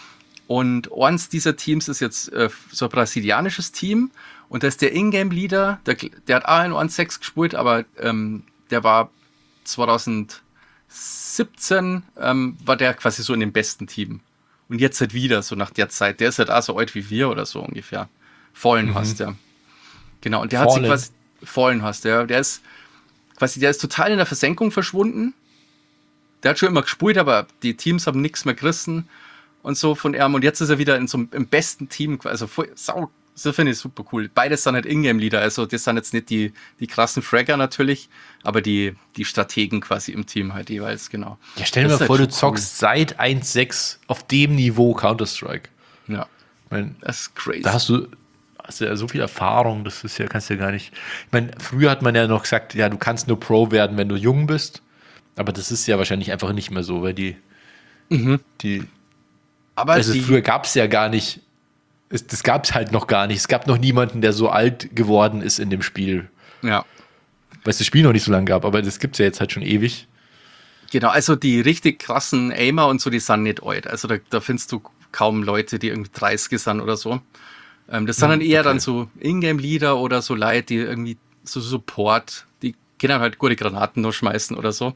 Und eins dieser Teams ist jetzt äh, so ein brasilianisches Team und da ist der Ingame-Leader, der, der hat auch in eins Komma sechs gespielt, aber ähm, der war zwanzig siebzehn, ähm, war der quasi so in dem besten Team. Und jetzt halt wieder, so nach der Zeit, der ist halt auch so alt wie wir oder so ungefähr. Fallen mhm. hast der. Genau, und der Fallen. hat sich quasi, Fallen hast der, der ist quasi, der ist total in der Versenkung verschwunden. Der hat schon immer gespielt, aber die Teams haben nichts mehr gerissen und so von ihm. Und jetzt ist er wieder in so einem, im besten Team, also voll, sau, das finde ich super cool. Beides sind halt Ingame-Leader, also das sind jetzt nicht die, die krassen Fragger natürlich, aber die, die Strategen quasi im Team halt jeweils, genau. Ja, stell dir mal vor, halt du zockst cool. seit eins Komma sechs auf dem Niveau Counter-Strike. Ja, ich mein, das ist crazy. Da hast du, hast du ja so viel Erfahrung, das ist ja, kannst du ja gar nicht. Ich meine, früher hat man ja noch gesagt, ja, du kannst nur Pro werden, wenn du jung bist, aber das ist ja wahrscheinlich einfach nicht mehr so, weil die, mhm. die, aber also die, früher gab es ja gar nicht, es, das gab es halt noch gar nicht. Es gab noch niemanden, der so alt geworden ist in dem Spiel. Ja. Weil es das Spiel noch nicht so lange gab, aber das gibt es ja jetzt halt schon ewig. Genau, also die richtig krassen Aimer und so, die sind nicht alt. Also da, da findest du kaum Leute, die irgendwie dreißig sind oder so. Ähm, das sind dann eher okay. dann so Ingame-Leader oder so Leute, die irgendwie so Support, die können halt gute Granaten noch schmeißen oder so.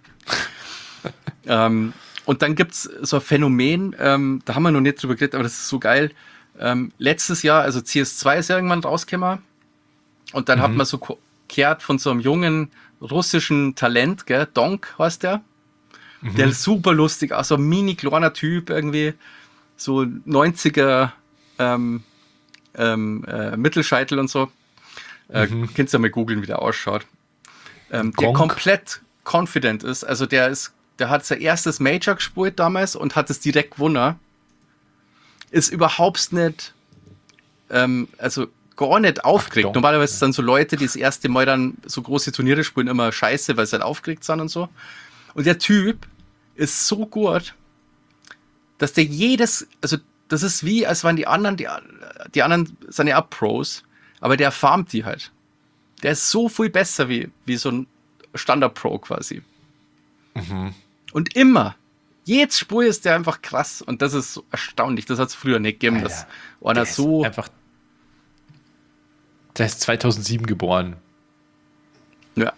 ähm, und dann gibt es so ein Phänomen, ähm, da haben wir noch nicht drüber geredet, aber das ist so geil. Ähm, letztes Jahr, also C S zwei ist ja irgendwann rausgekommen und dann mhm. hat man so gehört von so einem jungen russischen Talent, gell, Donk heißt der, mhm. der ist super lustig, also ein mini kleiner Typ irgendwie, so neunziger ähm, ähm, äh, Mittelscheitel und so. Äh, mhm. Kannst du ja mal googeln, wie der ausschaut. Ähm, der komplett confident ist, also der ist, der hat sein erstes Major gespielt damals und hat es direkt gewonnen. Ist überhaupt nicht, ähm, also gar nicht aufgeregt. Ach, normalerweise sind so Leute, die das erste Mal dann so große Turniere spielen, immer scheiße, weil sie halt aufgeregt sind und so. Und der Typ ist so gut, dass der jedes, also das ist wie, als waren die anderen, die, die anderen sind ja auch Pros, aber der farmt die halt. Der ist so viel besser wie, wie so ein Standard-Pro quasi. Mhm. Und immer. Jedes Spiel ist der einfach krass und das ist so erstaunlich. Das hat es früher nicht gegeben, dass einer so. Einfach. Der ist zweitausendsieben geboren. Ja.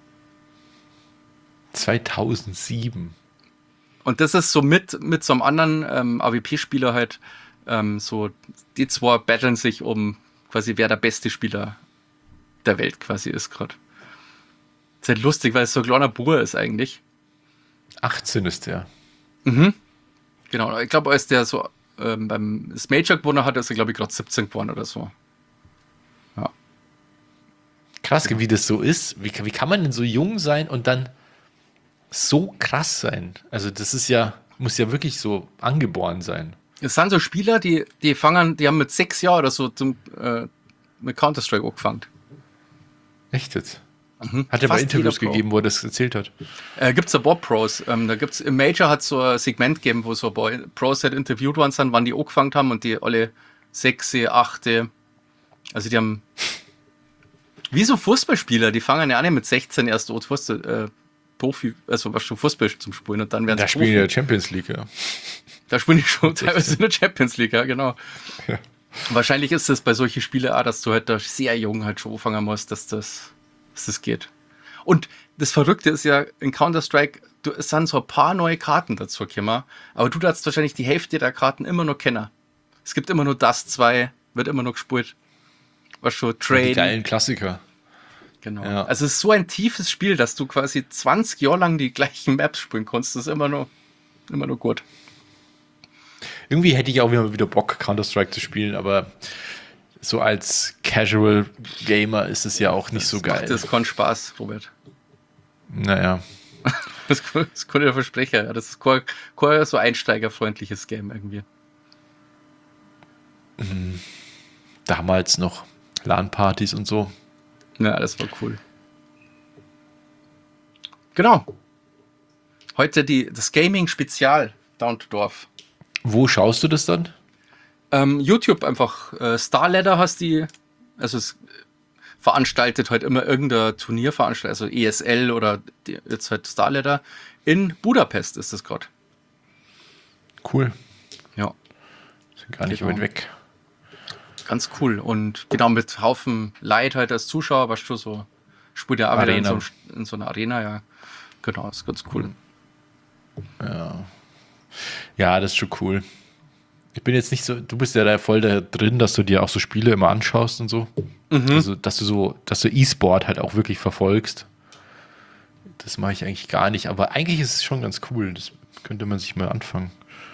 zweitausendsieben. Und das ist so mit, mit so einem anderen ähm, A W P-Spieler halt, ähm, so, die zwei battlen sich um quasi, wer der beste Spieler der Welt quasi ist gerade. Ist halt lustig, weil es so ein kleiner Bur ist eigentlich. achtzehn ist der. Mhm. Genau, ich glaube, als der so ähm, beim das Major gewonnen hat, ist er, glaube ich, gerade siebzehn geworden oder so. Ja. Krass, genau. Wie das so ist. Wie, wie kann man denn so jung sein und dann so krass sein? Also, das ist ja, muss ja wirklich so angeboren sein. Es sind so Spieler, die, die fangen, die haben mit sechs Jahren oder so zum, äh, mit Counter-Strike angefangen. Echt jetzt? Mhm. Hat er mal Interviews gegeben, wo er das erzählt hat? Äh, gibt es ein paar Pros. Ähm, da gibt's, im Major hat es so ein Segment gegeben, wo so ein paar Pros halt interviewt worden sind, wann die angefangen haben und die alle sechste, achte. Also die haben. Wie so Fußballspieler, die fangen ja auch nicht mit sechzehn erst an, Fußball, äh, Profi, also was schon Fußball zum Spielen und dann werden sie. Da spielen die in der Champions League, ja. Da spielen die schon teilweise in der Champions League, ja, genau. Ja. Wahrscheinlich ist es bei solchen Spielen auch, dass du halt da sehr jung halt schon anfangen musst, dass das. dass das geht. Und das Verrückte ist ja, in Counter-Strike, du, es sind so ein paar neue Karten dazu gekommen, aber du darfst wahrscheinlich die Hälfte der Karten immer noch kennen. Es gibt immer nur das zwei, wird immer noch gespielt. Was schon Trade. Die geilen Klassiker. Genau. Ja. Also es ist so ein tiefes Spiel, dass du quasi zwanzig Jahre lang die gleichen Maps spielen kannst. Das ist immer noch, immer noch gut. irgendwie hätte ich auch immer wieder Bock, Counter-Strike zu spielen, aber so als Casual Gamer ist es ja auch nicht das so geil. Macht das keinen Spaß, Robert. Naja. Das, das konnte der Versprecher. Ja. Das ist kein, kein so einsteigerfreundliches Game irgendwie. Damals noch LAN-Partys und so. Ja, das war cool. Genau. Heute die, das Gaming-Spezial Down to Dorf. Wo schaust du das dann? Ähm, YouTube einfach. Äh, Starladder hast die, also es veranstaltet halt immer irgendein Turnierveranstaltung, also E S L oder die, jetzt halt Starladder. In Budapest ist das gerade. Cool. Ja. Sind gar nicht Genau. weit weg. Ganz cool. Und genau mit Haufen Leid halt als Zuschauer, weißt du, so spielt ja auch wieder in so, Arena. in so einer Arena, ja. Genau, ist ganz cool. Ja. Ja, das ist schon cool. Ich bin jetzt nicht so, du bist ja da voll da drin, dass du dir auch so Spiele immer anschaust und so. Mhm. Also, dass du so, dass du E-Sport halt auch wirklich verfolgst. Das mache ich eigentlich gar nicht, aber eigentlich ist es schon ganz cool. Das könnte man sich mal anfangen.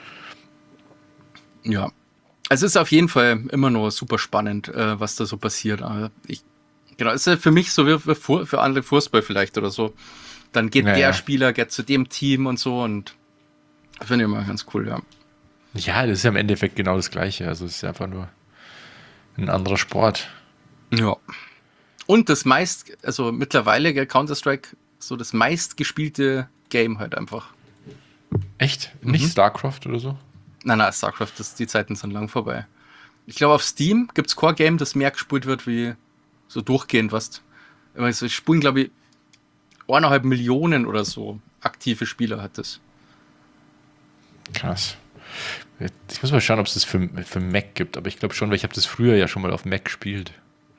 Ja. Also es ist auf jeden Fall immer noch super spannend, äh, was da so passiert. Aber ich, genau, es ist ja für mich so wie für, Fu- für andere Fußball vielleicht oder so. Dann geht Ja, der ja. Spieler, geht zu dem Team und so und finde ich immer ganz cool, ja. Ja, das ist ja im Endeffekt genau das Gleiche. Also es ist ja einfach nur ein anderer Sport. Ja. Und das meist, also mittlerweile gell, Counter-Strike, so das meistgespielte Game halt einfach. Echt? Nicht Mhm. StarCraft oder so? Nein, nein, StarCraft, das, die Zeiten sind lang vorbei. Ich glaube, auf Steam gibt es kein Game, das mehr gespielt wird, wie so durchgehend, was. Es spielen, glaube ich, eineinhalb Millionen oder so aktive Spieler hat das. Krass. Ich muss mal schauen, ob es das für, für Mac gibt, aber ich glaube schon, weil ich habe das früher ja schon mal auf Mac gespielt.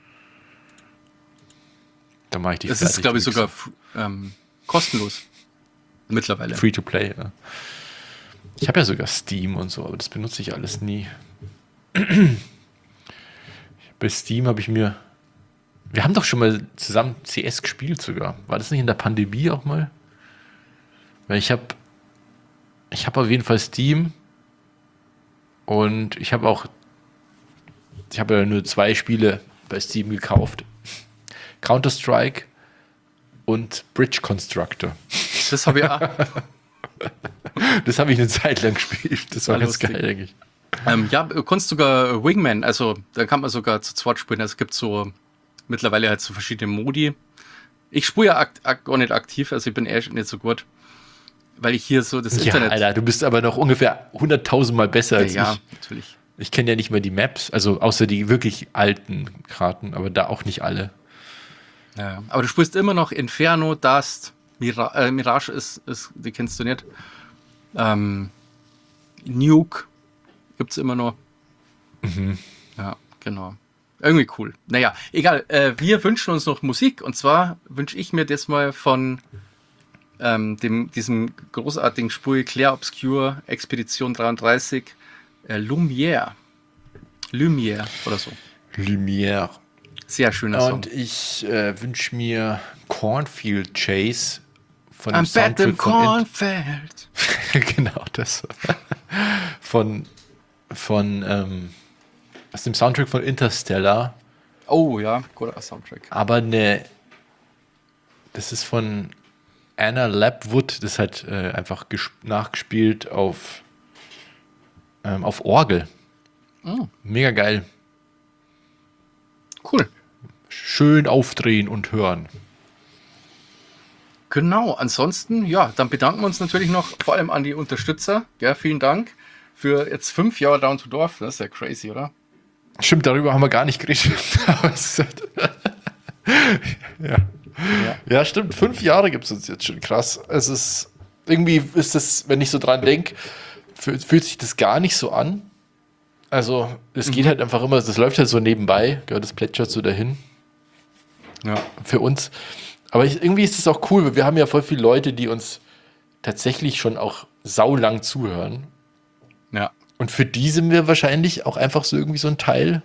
Da mache ich die Das fertig, ist, glaube ich, die sogar f- ähm, kostenlos. Mittlerweile. Free to play, ja. Ich habe ja sogar Steam und so, aber das benutze ich alles nie. Bei Steam habe ich mir. Wir haben doch schon mal zusammen C S gespielt sogar. War das nicht in der Pandemie auch mal? Weil ich habe. Ich habe auf jeden Fall Steam und ich habe auch. Ich habe ja nur zwei Spiele bei Steam gekauft: Counter-Strike und Bridge Constructor. Das habe ich auch. Das habe ich eine Zeit lang gespielt. Das war Ah, ganz lustig. geil, denke ich. ähm, ja, du kannst sogar Wingman, also da kann man sogar zu zweit spielen. Also es gibt so mittlerweile halt so verschiedene Modi. Ich spiele ja akt, akt, gar nicht aktiv, also ich bin eher nicht so gut, weil ich hier so das Ja, Internet. Alter, du bist aber noch ungefähr hunderttausend Mal besser als ja, ich. natürlich. Ich kenne ja nicht mehr die Maps, also außer die wirklich alten Karten, aber da auch nicht alle. Ja, aber du spielst immer noch Inferno, Dust, Mira äh, Mirage ist, ist, die kennst du nicht. Ähm, Nuke gibt's immer noch. Mhm. Ja, genau. Irgendwie cool. Naja, egal. Äh, wir wünschen uns noch Musik und zwar wünsche ich mir das mal von ähm, dem, diesem großartigen Spiel Clair Obscure Expedition dreiunddreißig äh, Lumière. Lumière oder so. Lumière. Sehr schöner Song. Und ich äh, wünsche mir Cornfield Chase von Am dem Bett im Soundtrack von In- Kornfeld. genau das. von von ähm, aus dem Soundtrack von Interstellar. Oh ja, guter Soundtrack. Aber eine, das ist von Anna Lapwood, das hat äh, einfach ges- nachgespielt auf, ähm, auf Orgel. Oh, Mega geil. cool. Schön aufdrehen und hören. Genau, ansonsten, ja, dann bedanken wir uns natürlich noch vor allem an die Unterstützer. Ja, vielen Dank für jetzt fünf Jahre Down to Dorf. Das ist ja crazy, oder? Stimmt, darüber haben wir gar nicht geredet. Aber es ist halt ja. Ja. ja, stimmt. Fünf Jahre gibt es uns jetzt schon. Krass. Es ist, irgendwie ist es, wenn ich so dran denke, fühlt, fühlt sich das gar nicht so an. Also, es geht halt einfach immer, das läuft halt so nebenbei. Ja, das plätschert so dahin. Ja. Für uns. Aber ich, irgendwie ist es auch cool, weil wir haben ja voll viele Leute, die uns tatsächlich schon auch saulang zuhören. Ja. Und für die sind wir wahrscheinlich auch einfach so irgendwie so ein Teil.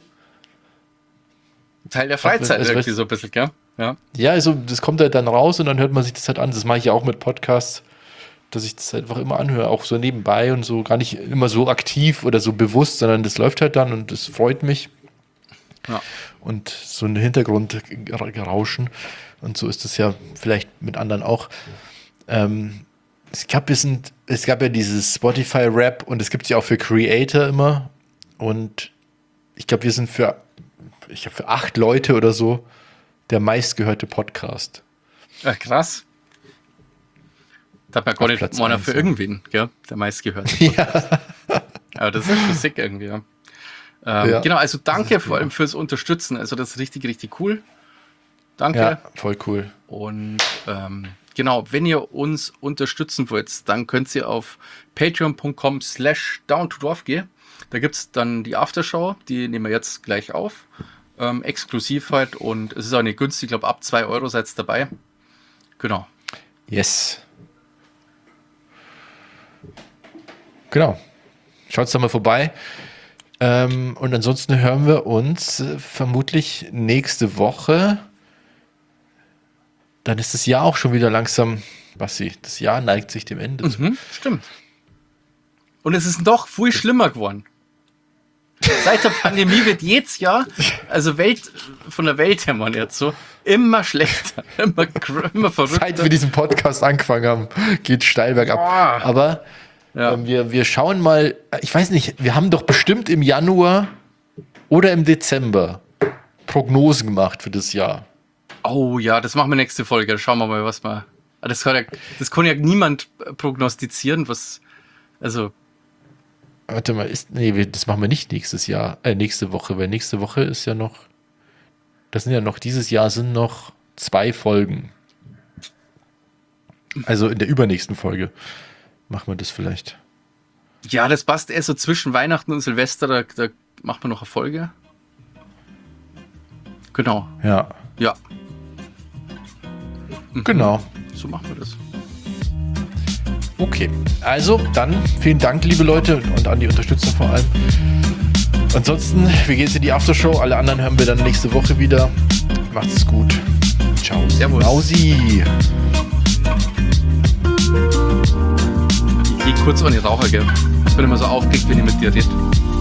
Teil der Freizeit Also, irgendwie weißt- so ein bisschen, gell? Ja. Ja, also das kommt halt dann raus und dann hört man sich das halt an. Das mache ich ja auch mit Podcasts, dass ich das einfach immer anhöre, auch so nebenbei und so, gar nicht immer so aktiv oder so bewusst, sondern das läuft halt dann und das freut mich. Ja. Und so ein Hintergrundrauschen. Und so ist es ja vielleicht mit anderen auch. Ähm, es gab, wir sind, es gab ja dieses Spotify-Rap und es gibt es ja auch für Creator immer. Und ich glaube, wir sind für, ich glaube, für acht Leute oder so der meistgehörte Podcast. Ach, krass. Da hat man gar nicht meiner für irgendwen, gell? Der meistgehörte Podcast. Ja. Aber das ist schon sick irgendwie, ja. Ähm, ja, genau, also danke vor allem fürs Unterstützen. Also das ist richtig, richtig cool. Danke. Ja, voll cool. Und ähm, genau, wenn ihr uns unterstützen wollt, dann könnt ihr auf patreon punkt com slash down to dwarf gehen. Da gibt es dann die Aftershow, die nehmen wir jetzt gleich auf. Ähm, exklusiv halt und es ist auch nicht günstig, ich glaube ab zwei Euro seid ihr dabei. Genau. Yes. Genau. Schaut da mal vorbei. Ähm, und ansonsten hören wir uns äh, vermutlich nächste Woche. Dann ist das Jahr auch schon wieder langsam, Basti, das Jahr neigt sich dem Ende. Mhm, stimmt. Und es ist doch viel schlimmer geworden. Seit der Pandemie wird jedes Jahr, also Welt, von der Welt her man jetzt so, immer schlechter, immer, immer verrückter. Seit wir diesen Podcast angefangen haben, geht steil bergab. Boah. Aber ja. ähm, wir, wir schauen mal, ich weiß nicht, wir haben doch bestimmt im Januar oder im Dezember Prognosen gemacht für das Jahr. Oh ja, das machen wir nächste Folge. Da schauen wir mal, was wir. Das kann ja, das kann ja niemand prognostizieren, was. Also. Warte mal, ist, nee, das machen wir nicht nächstes Jahr, äh, nächste Woche, weil nächste Woche ist ja noch. Das sind ja noch, dieses Jahr sind noch zwei Folgen. Also in der übernächsten Folge machen wir das vielleicht. Ja, das passt eher so zwischen Weihnachten und Silvester, da, da machen wir noch eine Folge. Genau. Ja. Ja. Genau. So machen wir das. Okay, also dann vielen Dank, liebe Leute, und an die Unterstützer vor allem. Ansonsten, wir gehen jetzt in die Aftershow. Alle anderen hören wir dann nächste Woche wieder. Macht's es gut. Ciao. Servus. Mausi. Ich geh kurz an die Raucher, gell? Ich bin immer so aufgeregt, wenn ich mit dir rede.